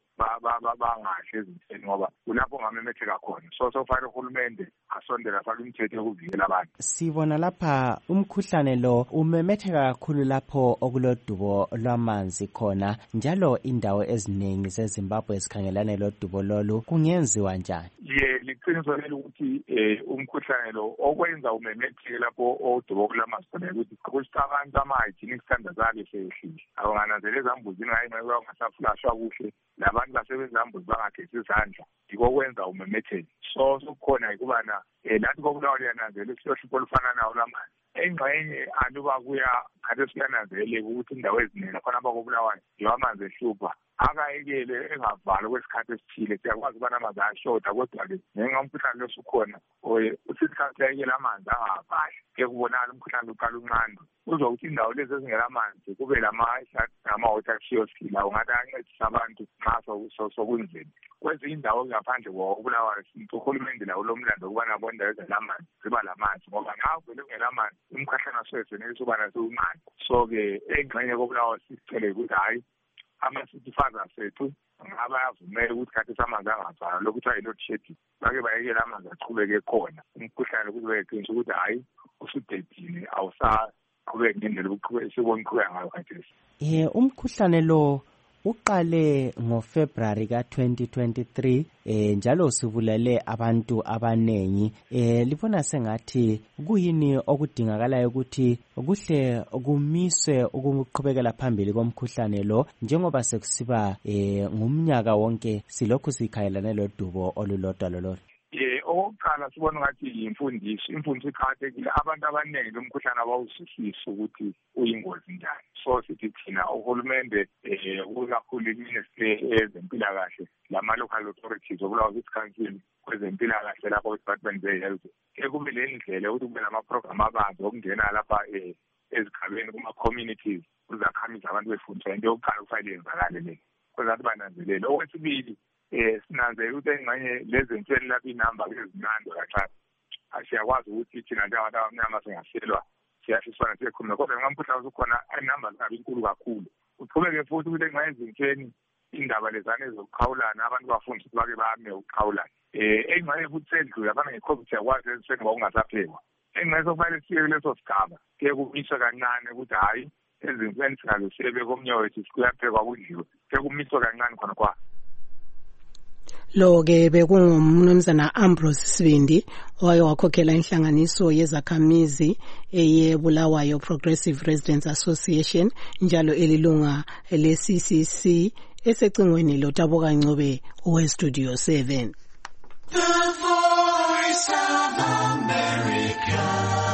bangahle ezinhleni ngoba kulapho ngamemetheka khona. So kufanele uhulumende asondele afake imithetho yokuvikela abantu. Sibona lapha umkhuhlane lo umemetheka kakhulu lapho okulodubo lwamanzi khona, njalo indawo eziningi zeZimbabwe zikhangelane lodubo lolu. Kungenziwa njani? Liqiniso leli ukuthi umkhuhlane lo okwenza umemetheke lapho odubo kulamanzi khona ukuthi abantu ama-hygienic standards ake sehlile. Abangananzela ezambuzini ngayenxa ungasaflashwa kuhle, labantu basebenza ezambuzi bangagezi izandla, yiko kwenza umemetheke. So kukhona ukubana lathi koBulawayo liyananzela isihlupho olufana nawo lamanzi. Engxenye aluba kuya kade siyananzeleka ukuthi indawo eziningi khona abakoBulawayo yiwo amanzi ehlupha. Akayekele engavalwa kwesikhathi esithile, siyakwazi ukubana amanzi ayashoda, kodwa-ke ngenxa umkhuhlane losukhona usisikhathi ayekele amanzi angavali ke kubonakala umkhuhlane uqala unqandwe. Uzokuthi indawo lezi ezingelamanzi kube nama-water kiosk lawo ngathi ayancedisa abantu nxa sokunzima. Kwezinye indawo ngaphandle koBulawayo uhulumende lawo lomlando ukubana bondawo ezelamanzi ziba lamanzi, ngoba nxa uvele ungelamanzi umkhuhlane asoyesenelisa ukubana siwunqande. So-ke engxenye koBulawayo sicele ukuthi hayi ama-city fathers sethu abayavumela ukuthi khathi samanzi angavalwa lokhu kuthiwa yi-load shedding, bake bayekele amanzi aqhubeke khona. Umkhuhlane ukuthi beqinisa ukuthi hayi usudedile awusaqhubeki ngendlela sibona uqhubeka ngayo khathesi. Umkhuhlane lo uqale ngoFebruary ka-2023 njalo usubulale abantu abanengi. Libona sengathi kuyini okudingakalayo ukuthi kuhle kumiswe ukuqhubekela phambili komkhuhlane lo, njengoba sekusiba ngumnyaka wonke silokhu sikhayelane lodubo olulodwa lolo? Okokuqala sibona ngathi imfundiso iqakathekile. Abantu abaningi lomkhuhlane abawuzwisisi ukuthi uyingozi njani. So sithi thina uhulumende kakhulu iministry ezempilakahle lama-local authorities oBulawayo City Council kwezempilakahle lapho kwi-Department of Health kube le ndlela ukuthi kube nama-program abanzi okungena lapha ezigabeni kuma-communities uzakhamiza abantu befundiswa. Into yokuqala kufanele yenzakale le kwezathi bananzelele. Okwesibili sinanzela ukuthi engxenye lezi nsweni lapho inamba ezinandwa kaxhathi siyakwazi ukuthi thina njengabantu abamnyama singahlelwa siyashiswana siyekhuluma, kodwa nxa umkhuhlane usukhona inamba zingabi inkulu kakhulu. Uqhubeke futhi ukuthi engxenye ezinhlweni indaba lezane zokuqhawulana abantu bafundiswe ukuthi bake bame ukuqhawulana. Engxenye futhi sendlule abana nge-COVID siyakwazi ezintweni ngokungasaphekwa. Engxenye sokufanele siye kuleso sigaba kuye kumiswe kancane ukuthi hhayi ezintweni singaze siye komnye wethu kuyaphekwa kudliwe, kuye kumiswe kancane khona kwa. Lo-ke bekungumnumzana Ambrose Sibindi owake wakhokhela inhlanganiso yezakhamizi yeBulawayo Progressive Residents Association njalo elilunga le-CCC esecingweni loTaboka Ncube oweStudio 7. The Voice of America,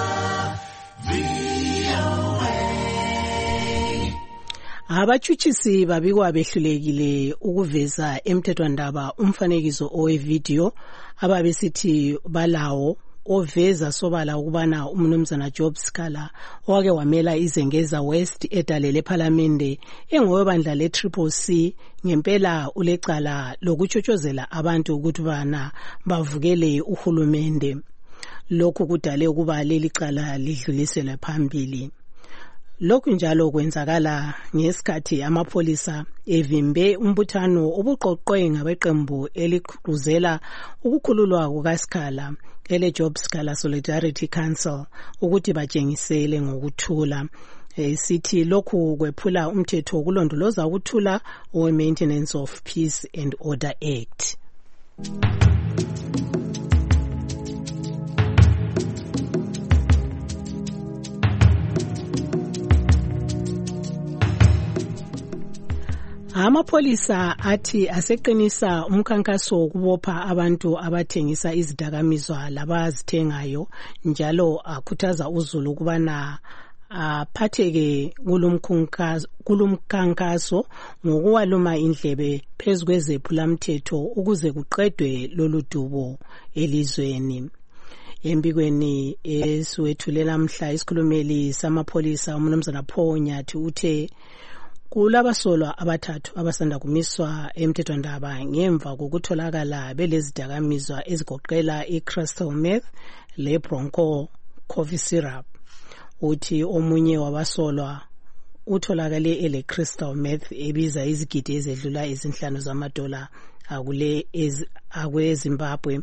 Abatshutshisi babikwa behlulekile ukuveza emthethwandaba umfanekiso owevideo ababesithi balawo oveza sobala ukubana umnumzana Job Scala owake wamela iZengeza West edalele ePhalamende engowebandla le-CCC ngempela ulecala lokutshotshozela abantu ukuthi bana bavukele uhulumende. Lokhu kudale ukuba leli cala lidluliselwe phambili. Lokhu njalo kwenzakala ngesikhathi amapholisa evimbe umbuthano obuqoqwe ngabeqembu eliqhuzela ukukhululwa kukaScala ele-Job Scala Solidarity Council ukuthi batshengisele ngokuthula. Sithi lokhu kwephula umthetho wokulondoloza ukuthula we-Maintenance of Peace and Order Act. Amapholisa athi aseqinisa umkhankaso wokubopha abantu abathengisa izidakamizwa labazithengayo njalo akhuthaza uzulu ukubana aphatheke kulumkhankaso ngokuwaluma indlebe phezu kwezephulamthetho ukuze kuqedwe lolu dubo elizweni. Embikweni esiwethulela mhla isikhulumeli samapholisa umnumzana Paul Nyathi uthe kulabasolwa abathathu abasanda kumiswa emthethwandaba ngemva kokutholakala belezidakamizwa ezigoqela i-crystal meth le-broncho coffee syrup. Uthi omunye wabasolwa utholakale ele crystal meth ebiza izigidi ezedlula izinhlanu zamadola akwe Zimbabwe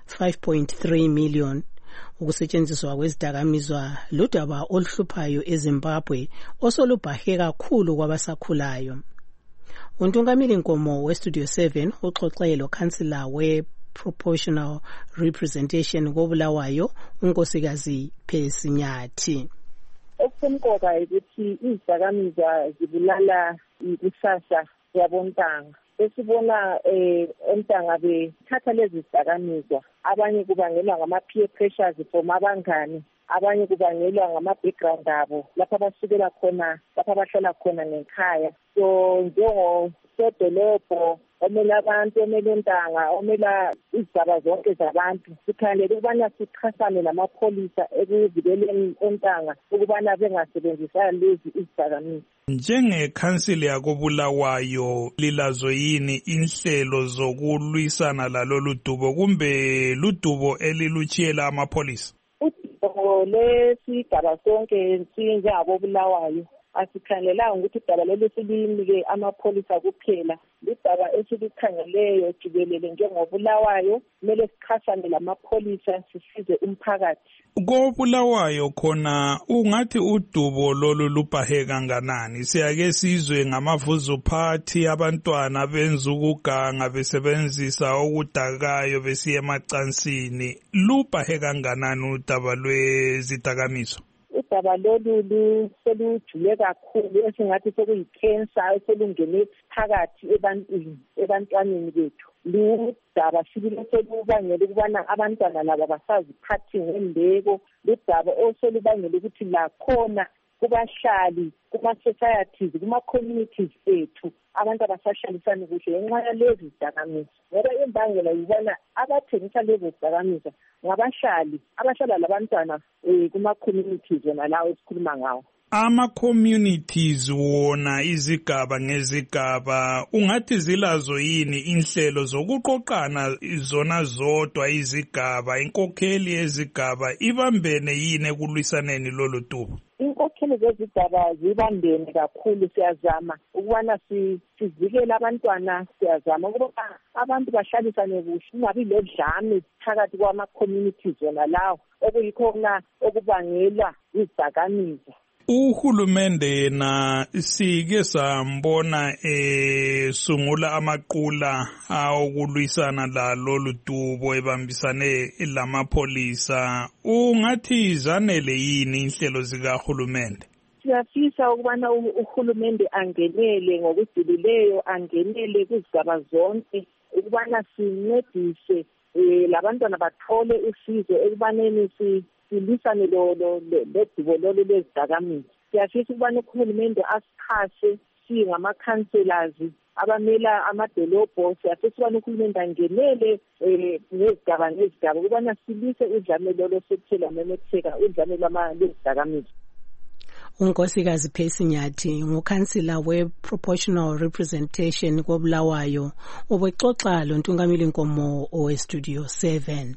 5.3 million. Ukusetshenziswa kwezidakamizwa ludaba oluhluphayo eZimbabwe osolubhahe kakhulu kwabasakhulayo. Untungamili Nkomo weStudio 7 uxoxe lo-Councillor we-Proportional Representation koBulawayo uNkosikazi Phesinyathi. Okusemqoka ukuthi izidakamizwa zibulala ikusasa yabontanga. Esibona ontanga bethatha lezi zidakamizwa, abanye kubangelwa ngama-peer pressures from abangani, abanye kubangelwa ngama-background abo lapho abasukela khona, lapho abahlala khona ngekhaya. So njengosodolobho omele abantu, omele ontanga, omela izigaba zonke zabantu, sikhangelele ukubana sichasane namapholisa ekuvikeleni ontanga ukubana bengasebenzisani lezi izidakamizwa. Njengekhansili yakoBulawayo lilazo yini inhlelo zokulwisana lalolu dubo kumbe ludubo elilutshiyela amapholisa? Udubo lesigaba sonke sinjengakoBulawayo asikhangelanga ukuthi idaba leli silinike amapholisa kuphela. Lidaba esilikhangeleyo jikelele njengoBulawayo, kumele sichasane lamapholisa sisize umphakathi. KoBulawayo khona ungathi udubo lolu lubhahe kanganani? Siyake sizwe ngamavuzu party, abantwana benza ukuganga besebenzisa okudakayo besiya emacansini. Lubhahe kanganani udaba lwezidakamizwa? Udaba lolu selujule kakhulu, esingathi sekuyi-cancer eselungene phakathi ebantwaneni bethu. Ludaba sibile selubangela ukubana abantwana laba basaziphathi ngembeko. Ludaba oselubangela ukuthi lakhona kubahlali, kuma-societies, kuma-communities ethu abantu abasahlalisani kuhle ngenxa yalezi zidakamizwa. Ngoba imbangela yibona abathengisa lezi zidakamizwa ngabahlali abahlala labantwana kuma-communities wona lawo esikhuluma ngawo. Ama-communities wona izigaba ngezigaba ungathi zilazo yini inhlelo zokuqoqana zona zodwa izigaba, inkokheli yezigaba ibambene yini ekulwisaneni lolu dubo? Inkokheli zezigaba zibambene kakhulu, siyazama ukubana sivikele abantwana, siyazama ukuba abantu bahlalisane kuhle, kungabi lodlame phakathi kwama-communities wona lawo okuyikho okubangela izidakamizwa. Uhulumende yena sike sambona sungula amaqula awokulwisana lalolu dubo ebambisane lamapholisa. Ungathi zanele yini inhlelo zikahulumende? Siyafisa ukubana uhulumende angenele ngokujulileyo, angenele kuzigaba zonke ukubana sincedise labantwana bathole usizo ekubaneni silisane lo dubo lolu lwezidakamizwa. Siyafisa ukubana uhulumende asichase singama-councillors abamela amadolobho. Siyafisa ukubana uhulumende angenele ngezigaba ngezigaba ukubana silise udlame lolo sekuthela memetheka udlame lwezidakamizwa. uNkosikazi Phesinyathi ngukhansila we-Proportional Representation koBulawayo ubexoxa lo Ntungamili Nkomo oweStudio 7.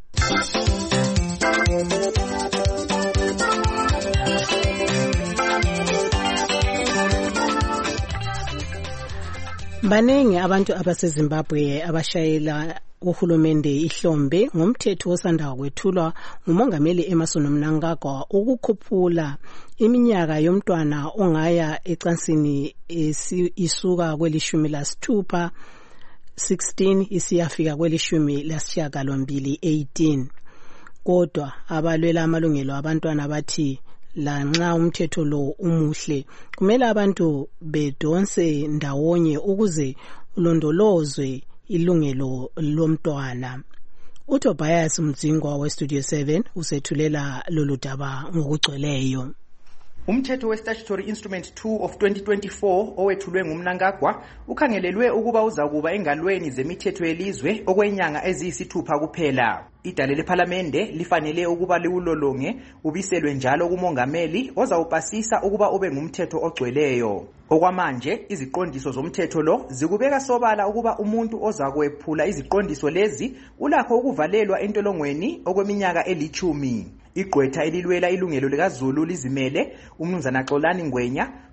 Baningi abantu abaseZimbabwe abashayela uhulumende ihlombe ngomthetho osanda kwethulwa ngumongameli Emmerson Mnangagwa ukukhuphula iminyaka yomntwana ongaya ecansini isuka kwelishumi lasithupha 16 isiyafika kwelishumi lasishiyagalombili 18. Kodwa abalwela amalungelo abantwana bathi lanxa umthetho lo umuhle kumele abantu bedonse ndawonye ukuze ulondolozwe ilungelo lomntwana. uTobias Mdzingwa weStudio 7 usethulela lolu daba ngokugcweleyo. Umthetho we-Statutory Instrument 2 of 2024 owethulwe nguMnangagwa ukhangelelwe ukuba uzakuba engalweni zemithetho yelizwe okwenyanga eziyisithupha kuphela. Idale lePhalamende lifanele ukuba liwulolonge ubiselwe njalo kumongameli ozawupasisa ukuba ube ngumthetho ogcweleyo. Okwamanje iziqondiso zomthetho lo zikubeka sobala ukuba umuntu ozakwephula iziqondiso lezi ulakho ukuvalelwa entolongweni okweminyaka eli10. Igqwetha elilwela ilungelo likaZulu lizimele uMnumzana Xolani Ngwenya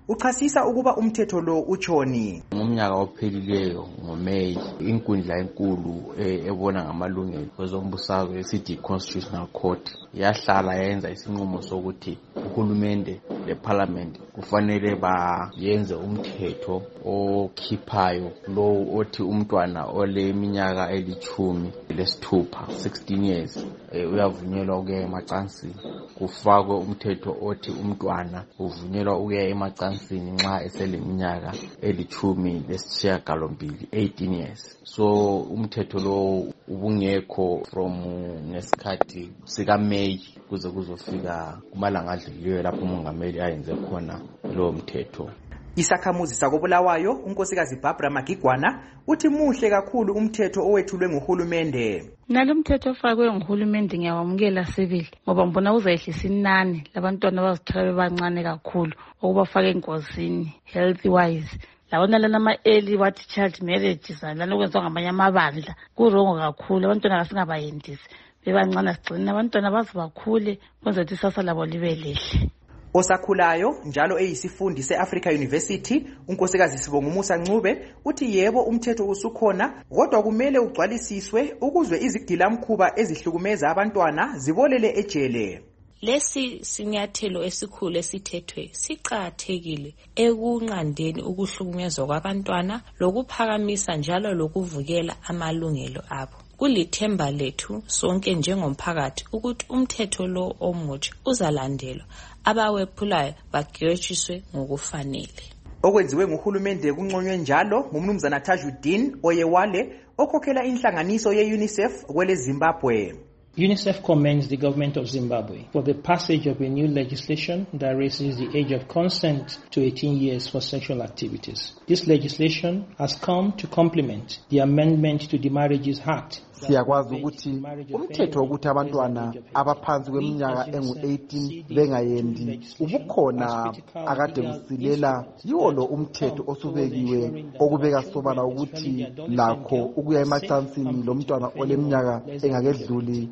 uchasisa ukuba umthetho lo utshoni. Ngomnyaka ophelileyo ngoMeyi inkundla enkulu ebona ngamalungelo kwezombusazwe esithi Constitutional Court yahlala yenza isinqumo sokuthi uhulumende leParliament kufanele bayenze umthetho okhiphayo lo othi umntwana oleminyaka elithumi lesithupha 16 years uyavunyelwa ukuya emacansini, kufakwe umthetho othi umntwana uvunyelwa ukuya emacansini nxa eseleminyaka elithumi lesishiyagalombili 18 years. So umthetho lo ubungekho from ngesikhathi sika May kuze kuzofika kumalanga adlulileyo lapho umongameli ayenze khona lo mthetho. Isakhamuzi sakobulawayo unkosikazi Barbara Magigwana uthi muhle kakhulu umthetho owethulwe nguhulumende. Nalomthetho ofakwe nguhulumende ngiyawamukela sibili ngoba mbona uzayehlisa inani labantwana abazithola bebancane kakhulu okubafaka engozini health wise. Labona lana ama-early wathi child marriages lana kwenziwa ngamanye amabandla kurongo kakhulu. Abantwana kasingabayendisi bebancane sigcina abantwana baze bakhule kwenza ukuthi isasa labo libe lihle. Osakhulayo njalo eyisifundi se-Africa University unkosikazi Sibongumusa Ncube uthi yebo umthetho usukhona kodwa kumele ugcwalisiswe ukuzwe izigilamkhuba ezihlukumeza abantwana zibolele ejele. Lesi sinyathelo esikhulu esithethwe siqhathekile ekunqandeni ukuhlukunyezwa kwabantwana lokuphakamisa njalo lokuvukela amalungelo abo. Kulithemba lethu sonke njengomphakathi ukuthi umthetho lo omutsha uzalandelwa, abawephulayo bagwetshiswe ngokufanele. Okwenziwe nguhulumende kunconywe njalo ngumnumzana Tajuddin Oyewale okhokhela inhlanganiso ye-UNICEF kwele Zimbabwe. UNICEF commends the government of Zimbabwe for the passage of a new legislation that raises the age of consent to 18 years for sexual activities. This legislation has come to complement the amendment to the Marriages Act. Siyakwazi ukuthi umthetho wokuthi abantwana abaphansi kweminyaka engu-18 bengayendi ubukhona akade busilela yiwo lo umthetho osubekiwe okubeka sobala ukuthi lakho ukuya emacansini lomntwana oleminyaka engakedluli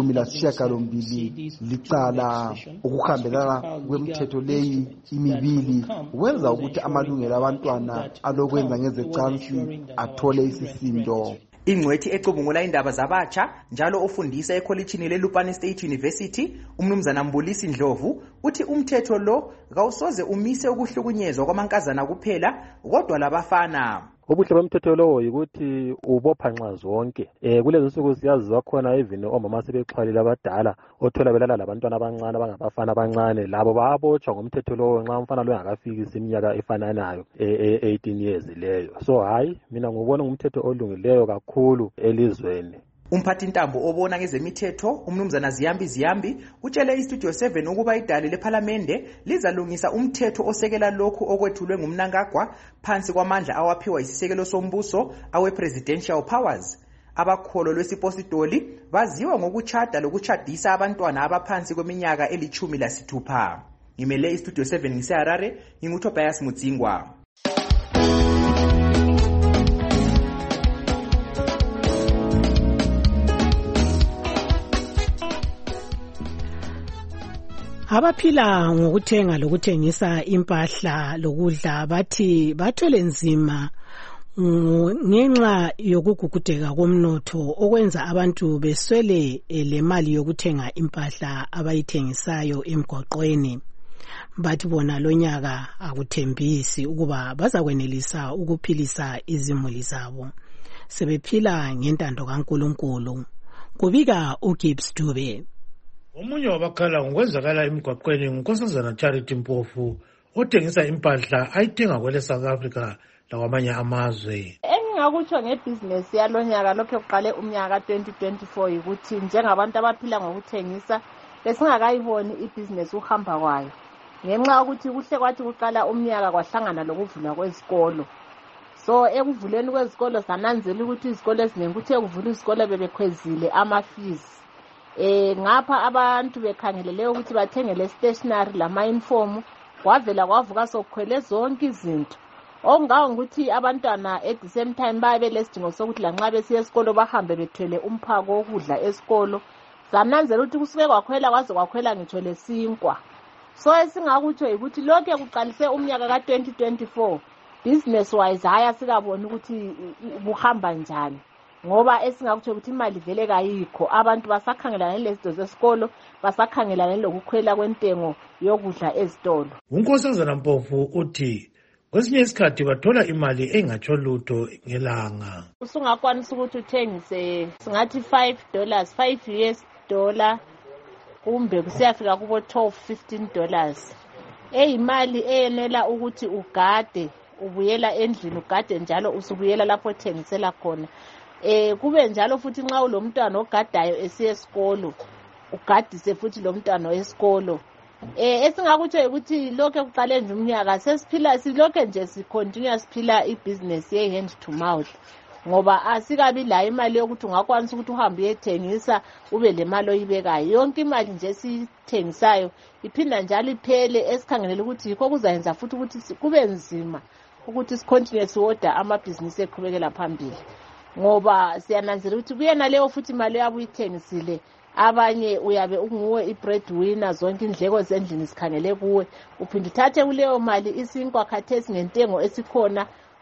18 licala ukuhambelana kwemthetho leyi imibili wenza ukuthi amalungelo abantwana alokwenza ngezecansi athole isisindo. Ingcwethi ecubungula indaba zabatsha njalo ofundisa ekholitshini leLupane State University umnumzana Mbulisi Ndlovu uthi umthetho lo kawusoze umise ukuhlukunyezwa kwamankazana kuphela kodwa labafana. Ubuhle bomthetho lowo yikuthi ubopha nxa zonke. Kulezi nsuku siyaziwa khona even omama sebexhwalile abadala othola belala labantwana abancane abangabafana abancane labo bayabotshwa ngomthetho lowo nxa umfana lo engakafikisi iminyaka efananayo 18 years leyo. So hayi mina ngubona ngumthetho olungileyo kakhulu elizweni. Umphathintambo obona ngezemithetho umnumzana Ziyambi utshele iStudio 7 ukuba idale leParliamente lizalungisa umthetho osekela lokhu okwethulwe ngumnankagwa phansi kwamandla awaphiwa isisekelo sombuso awe-presidential powers. Abakholo lwesipositoli baziwa ngokutshada lokutshadisa abantwana abaphansi kweminyaka eli-16. Ngimele iStudio 7 ngiseHarare nginguTobias Mudzingwa. Abaphila ngokuthenga lokuthengisa impahla lokudla bathi bathwele nzima ngenxa yokugugudeka komnotho okwenza abantu beswele le mali yokuthenga impahla abayithengisayo emgwaqweni. Bathi bona lonyaka akuthembisi ukuba bazakwenelisa ukuphilisa izimuli zabo. Sebephila ngentando kaNkulunkulu. Kubika uGibbs Dube. Omunye wabakhala ngokwenzakala emgwaqweni ngunkosazana Charity Mpofu othengisa impahla ayithenga kwele South Africa lakwamanye amazwe. Engingakutsho ngebhizinesi yalonyaka lokho kuqale umnyaka 2024 yikuthi njengabantu abaphila ngokuthengisa besingakayiboni ibhizinesi uhamba kwayo ngenxa ukuthi kuhle kwathi kuqala umnyaka kwahlangana lokuvulwa kwezikolo. So ekuvuleni kwezikolo sananzela ukuthi izikolo eziningi kuthe kuvula izikolo bebekhwezile ama-fees. Ngapha abantu bekhangelele ukuthi bathengele stationery lama-uniform kwavela kwavuka sokukhwele zonke izinto okungawo ukuthi abantwana at the same time babe lesidingo sokuthi lanxa besiya esikolo bahambe bethwele umphako wokudla esikolo. Sananzela ukuthi kusuke kwakhwela kwaze kwakhwela ngitsho lesinkwa. So esingakutsho ukuthi lokho kuqalise umnyaka ka2024 business wise haya sikabona ukuthi buhamba njani, ngoba esingakutsho ukuthi imali vele kayikho. Abantu basakhangelana lezinto zesikolo, basakhangelana lokukhwela kwentengo yokudla ezitolo. uNkosazana Mpofu uthi kwesinye isikhathi bathola imali engatsho lutho ngelanga. Usungakwanisa ukuthi uthengise singathi $5, $5 kumbe kusiyafika kubo $12-15. Eyimali eyenela ukuthi ugade, ubuyela endlini ugade njalo usubuyela lapho othengisela khona. Kube njalo futhi nxa ulomntwana ogadayo esiya esikolo, ugadise futhi lo mntwana wesikolo. Esingakutsho ukuthi lokho kuqale nje umnyaka sesiphila silokho nje sicontinue siphila ibusiness ye hand to mouth, ngoba asikabi la imali yokuthi ungakwanisa ukuthi uhambe uyethengisa ube le mali oyibekayo. Yonke imali nje sithengisayo iphinda njalo iphele, esikhangelela ukuthi yikho kuzayenza futhi ukuthi kube nzima ukuthi sicontinue siwoda amabhizinisi eqhubekela phambili, ngoba siyananzela ukuthi kuyena leyo futhi imali yabo uyithengisile. Abanye uyabe unguwe i-breadwinner, zonke indleko zendlini sikhangele kuwe, uphinde uthathe kuleyo mali isinkwa khathesi ngentengo esikhona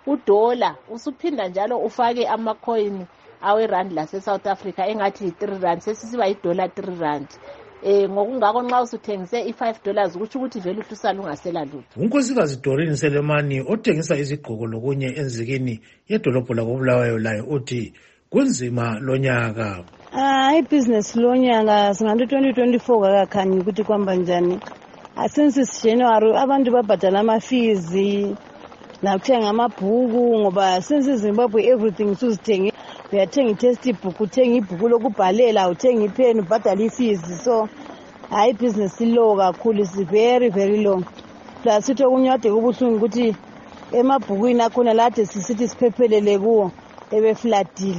$1, usuphinda njalo ufake amacoin awe-rand lase-South Africa engathi yi-3 sesisiba $3. Ngokungako nxa usuthengise $5 kutsho ukuthi vele uhlusala ungasela lutho. uNkosikazi Doreen Selemani othengisa izigqoko lokunye enzikini yedolobho lakoBulawayo layo uthi kunzima lonyaka. Ibhizinesi lonyaka singathi 2024 kakakhanyi ukuthi kwamba njani. Since January abantu babhadala ama-fees nakuthenga amabhuku, ngoba since Zimbabwe everything susithengi. Uyathenga i-textbook, uthenga ibhuku lokubhalela, uthenga ipen, ubhadala i-fees. So ibhizinesi low kakhulu, is very very low. Plus uthi okunyade kubuhlungu ukuthi emabhukwini akhona lade sisithi siphephelele kuwo ebeflatile.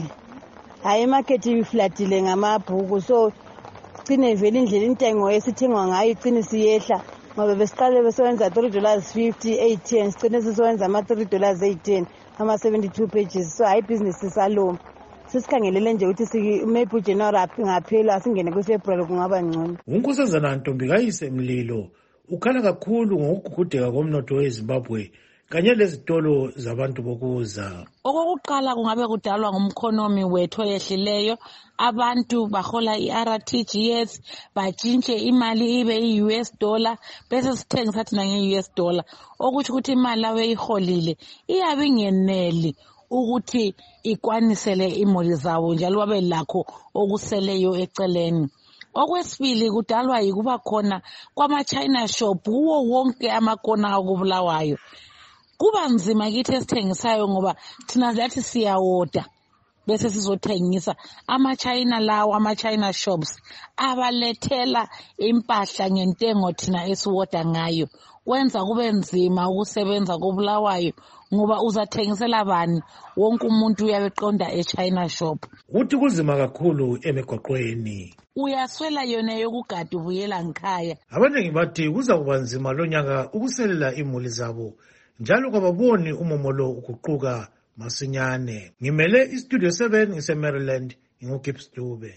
Imarket ibiflatile ngamabhuku, so cine vele indlela intengo esithengwa ngayo icine siyehla, ngoba besiqale besebenza $3.50, 8.10, sicine sisebenza ama-$3.10, ama-72 pages. So business isalow. Sisikhangelele nje ukuthi maybe uJanuary ngaphela singene kuFebruary kungaba ngcono. uNkosazana Ntombi kayise Mlilo ukhala kakhulu ngokugugudeka komnotho weZimbabwe kanye lezitolo zabantu bokuza. Okokuqala kungabe kudalwa ngumkhonomi wethu oyehlileyo. Abantu bahola i-RTGS batshintshe imali ibe i-US dollar bese sithengisa thina nge-US dollar, okuthi ukuthi imali abeyiholile iyabe ingeneli ukuthi ikwanisele imuli zabo njalo babe lakho okuseleyo eceleni. Okwesibili kudalwa yikuba khona kwama-China shop kuwo wonke amakona akubulawayo. Kuba nzima kithi esithengisayo ngoba thina lathi siyawoda bese sizothengisa ama-China lawo, ama-China shops abalethela impahla ngentengo thina esiwoda ngayo. Kwenza kube nzima ukusebenza kobulawayo ngoba uzathengisela bani? Wonke umuntu uyabeqonda e-China shop. Uthi kuzima kakhulu emigwaqweni. Uyaswela yona yokugada ubuyela ngikhaya. Abaningi bathi kuza kuba nzima lonyaka ukuselela imuli zabo, njalo kababoni umomo lo ukuquka masinyane. Ngimele iStudio 7 ngise-Maryland, nginguGibbs Dube.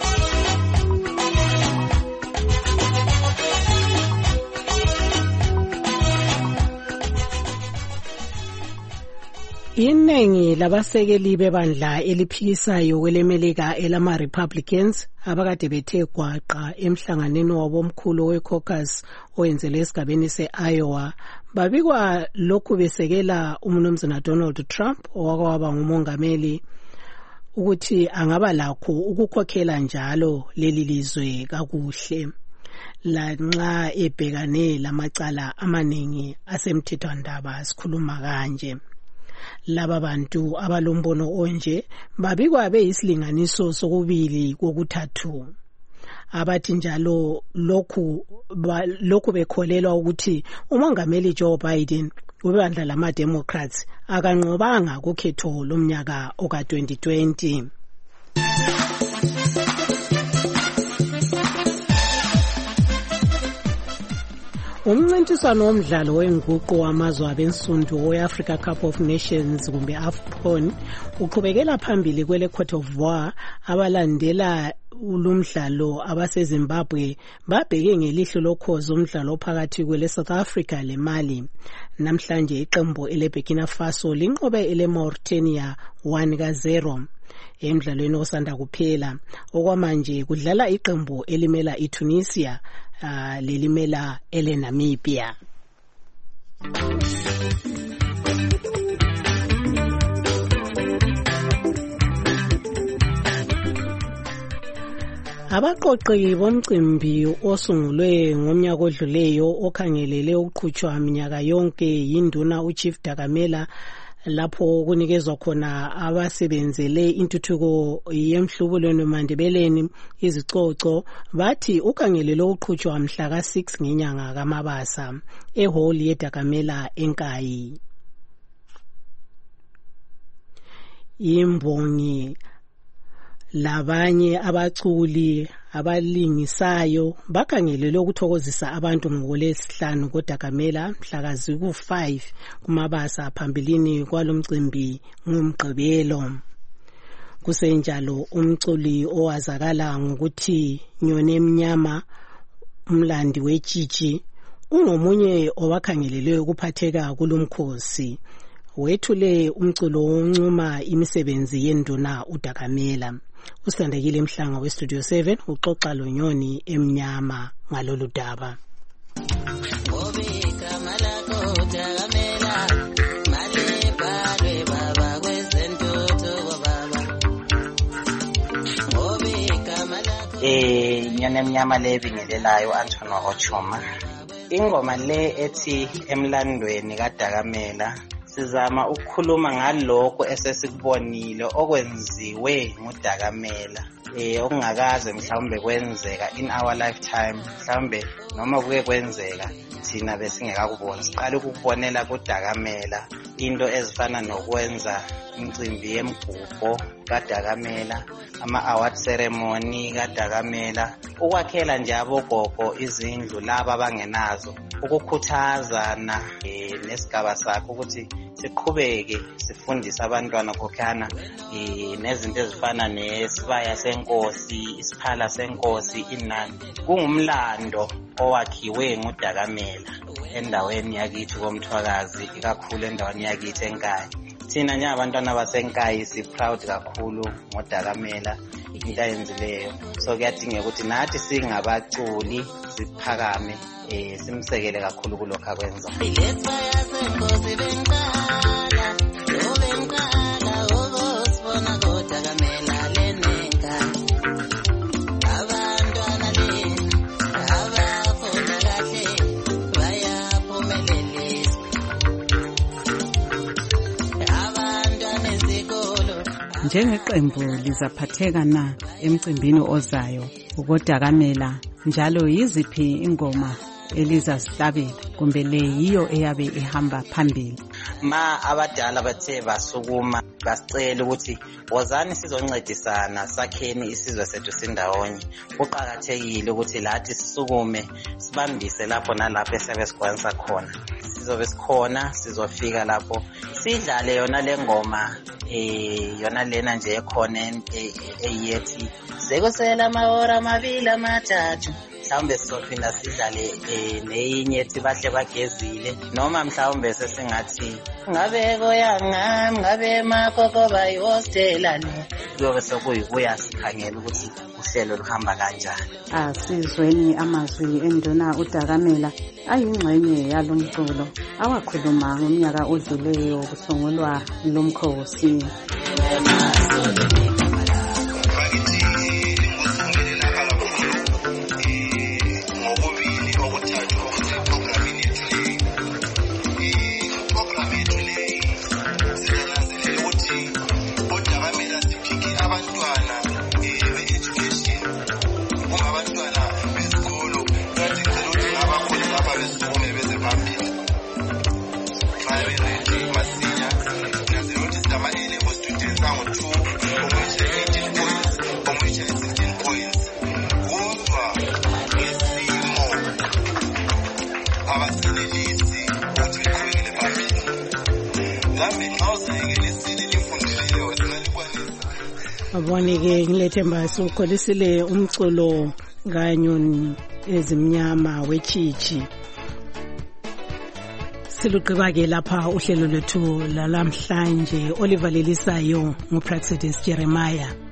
Iningi labasekeli bebandla eliphikisayo kwelemelika elama-Republicans abakade bethe gwaqa emhlanganeni wabo omkhulu we-caucus owenzelwe esigabeni se-Iowa babikwa lokhu besekela umnumzana Donald Trump owaba ngumongameli ukuthi angaba lakho ukukhokhela njalo leli lizwe kakuhle lanxa ebhekane lamacala amaningi asemthethwandaba sikhuluma kanje. Laba bantu abalombono onje babikwa beyisilinganiso sokubili kokuthathu. Abathi njalo lokhu bekholelwa ukuthi umongameli Joe Biden webandla lama-Democrats akanqobanga kukhetho lomnyaka oka-2020. Umncintiswano womdlalo wenguqu wamazwe abensundu we-Africa Cup of Nations kumbe AFCON uqhubekela phambili kwele Cote d'Ivoire abalandela ulumdlalo abaseZimbabwe babheke ngelihlo lokhozi umdlalo phakathi kwele South Africa le Mali. Namhlanje iqembu ele Burkina Faso linqobe ele Mauritania 1-0 emidlalweni osanda kuphela. Okwamanje kudlala iqembu elimela iTunisia lelimela ele Namibia. Abaqoqi bomcimbi osungulwe ngomnyaka odluleyo okhangelele uqhutshwa minyaka yonke yinduna uChief Dakamela lapho kunikezwa khona abasebenzele intuthuko yemhlubulweni mandebeleni izicoco bathi ukhangelele uqhutshwa mhla ka6 ngenyanga kaMabasa ehall yeDakamela eNkayi. Imbongi labanye abaculi abalingisayo bakhangelele ukuthokozisa abantu ngolesihlanu koDakamela mhla ka5 kuMabasa phambilini kwalomcimbi ngomgqibelo. Kusenjalo umculi owazakala ngokuthi Nyone Emnyama umlandi wetshitshi ungomunye owakhangelele ukuphatheka kulomkhosi. Wethule umculo woncuma imisebenzi yenduna uDakamela. Usandekile Mhlanga weStudio 7 uxoxa loNyoni Emnyama ngalolu daba. Nyoni Emnyama le bingelelayo Anthony Wakochuma. Ingoma le ethi emlandweni kaDakamela sizama ukukhuluma ngalokho esesikubonile okwenziwe nguDakamela okungakaze mhlawumbe kwenzeka in our lifetime, mhlawumbe noma kuke kwenzeka thina besingekakuboni. Siqale ukubonela kuDakamela into ezifana nokwenza imicimbi yemgubho kaDakamela, ama-award ceremony kaDakamela, ukwakhela nje abogogo izindlu laba abangenazo, ukukhuthazana nesigaba sakhe ukuthi siqhubeke sifundise abantwana khokhana nezinto ezifana nesibaya senkosi, isiphala senkosi, inani. Kungumlando owakhiwe nguDakamela endaweni yakithi koMthwakazi, ikakhulu endaweni yakithi eNkayi. Thina njengabantwana baseNkayi si-proud kakhulu ngoDakamela into ayenzileyo. So kuyadingeka ukuthi nathi singabaculi siphakame simsekele kakhulu kulokho akwenza. Njengeqembu lizaphatheka na emcimbini ozayo ukoDakamela, njalo yiziphi ingoma elizasihlabela kumbe le yiyo eyabe ihamba phambili? Ma abadala bathe basukuma basicela ukuthi wozani sizoncedisana sakheni isizwe sethu sindawonye. Kuqakathekile ukuthi lathi sisukume sibambise lapho nalapho esiyabe sikwanisa khona. Sizobe sikhona, sizofika lapho sidlale yona le ngoma yona lena nje ekhona eyethi sekusela amahora amabili amathathu. Mhlawumbe sizophinda sidlale neyinye ethi bahle bagezile, noma mhlawumbe sesingathi ngabeko yangami ngabe makoko bayihostelane. Kuyobe sokuyikuya sikhangela ukuthi uhlelo luhamba kanjani. Asizweni amazwi enduna uDakamela ayingxenye yalomculo awakhuluma ngomnyaka odluleyo kusungulwa lomkhosi. Abone-ke ngilethemba sukholisile umculo kanyoni ezimnyama wechichi. Silugqiba-ke lapha uhlelo lwethu lalamhlanje. Oliver Lelisayo nguPraxedis Jeremiah.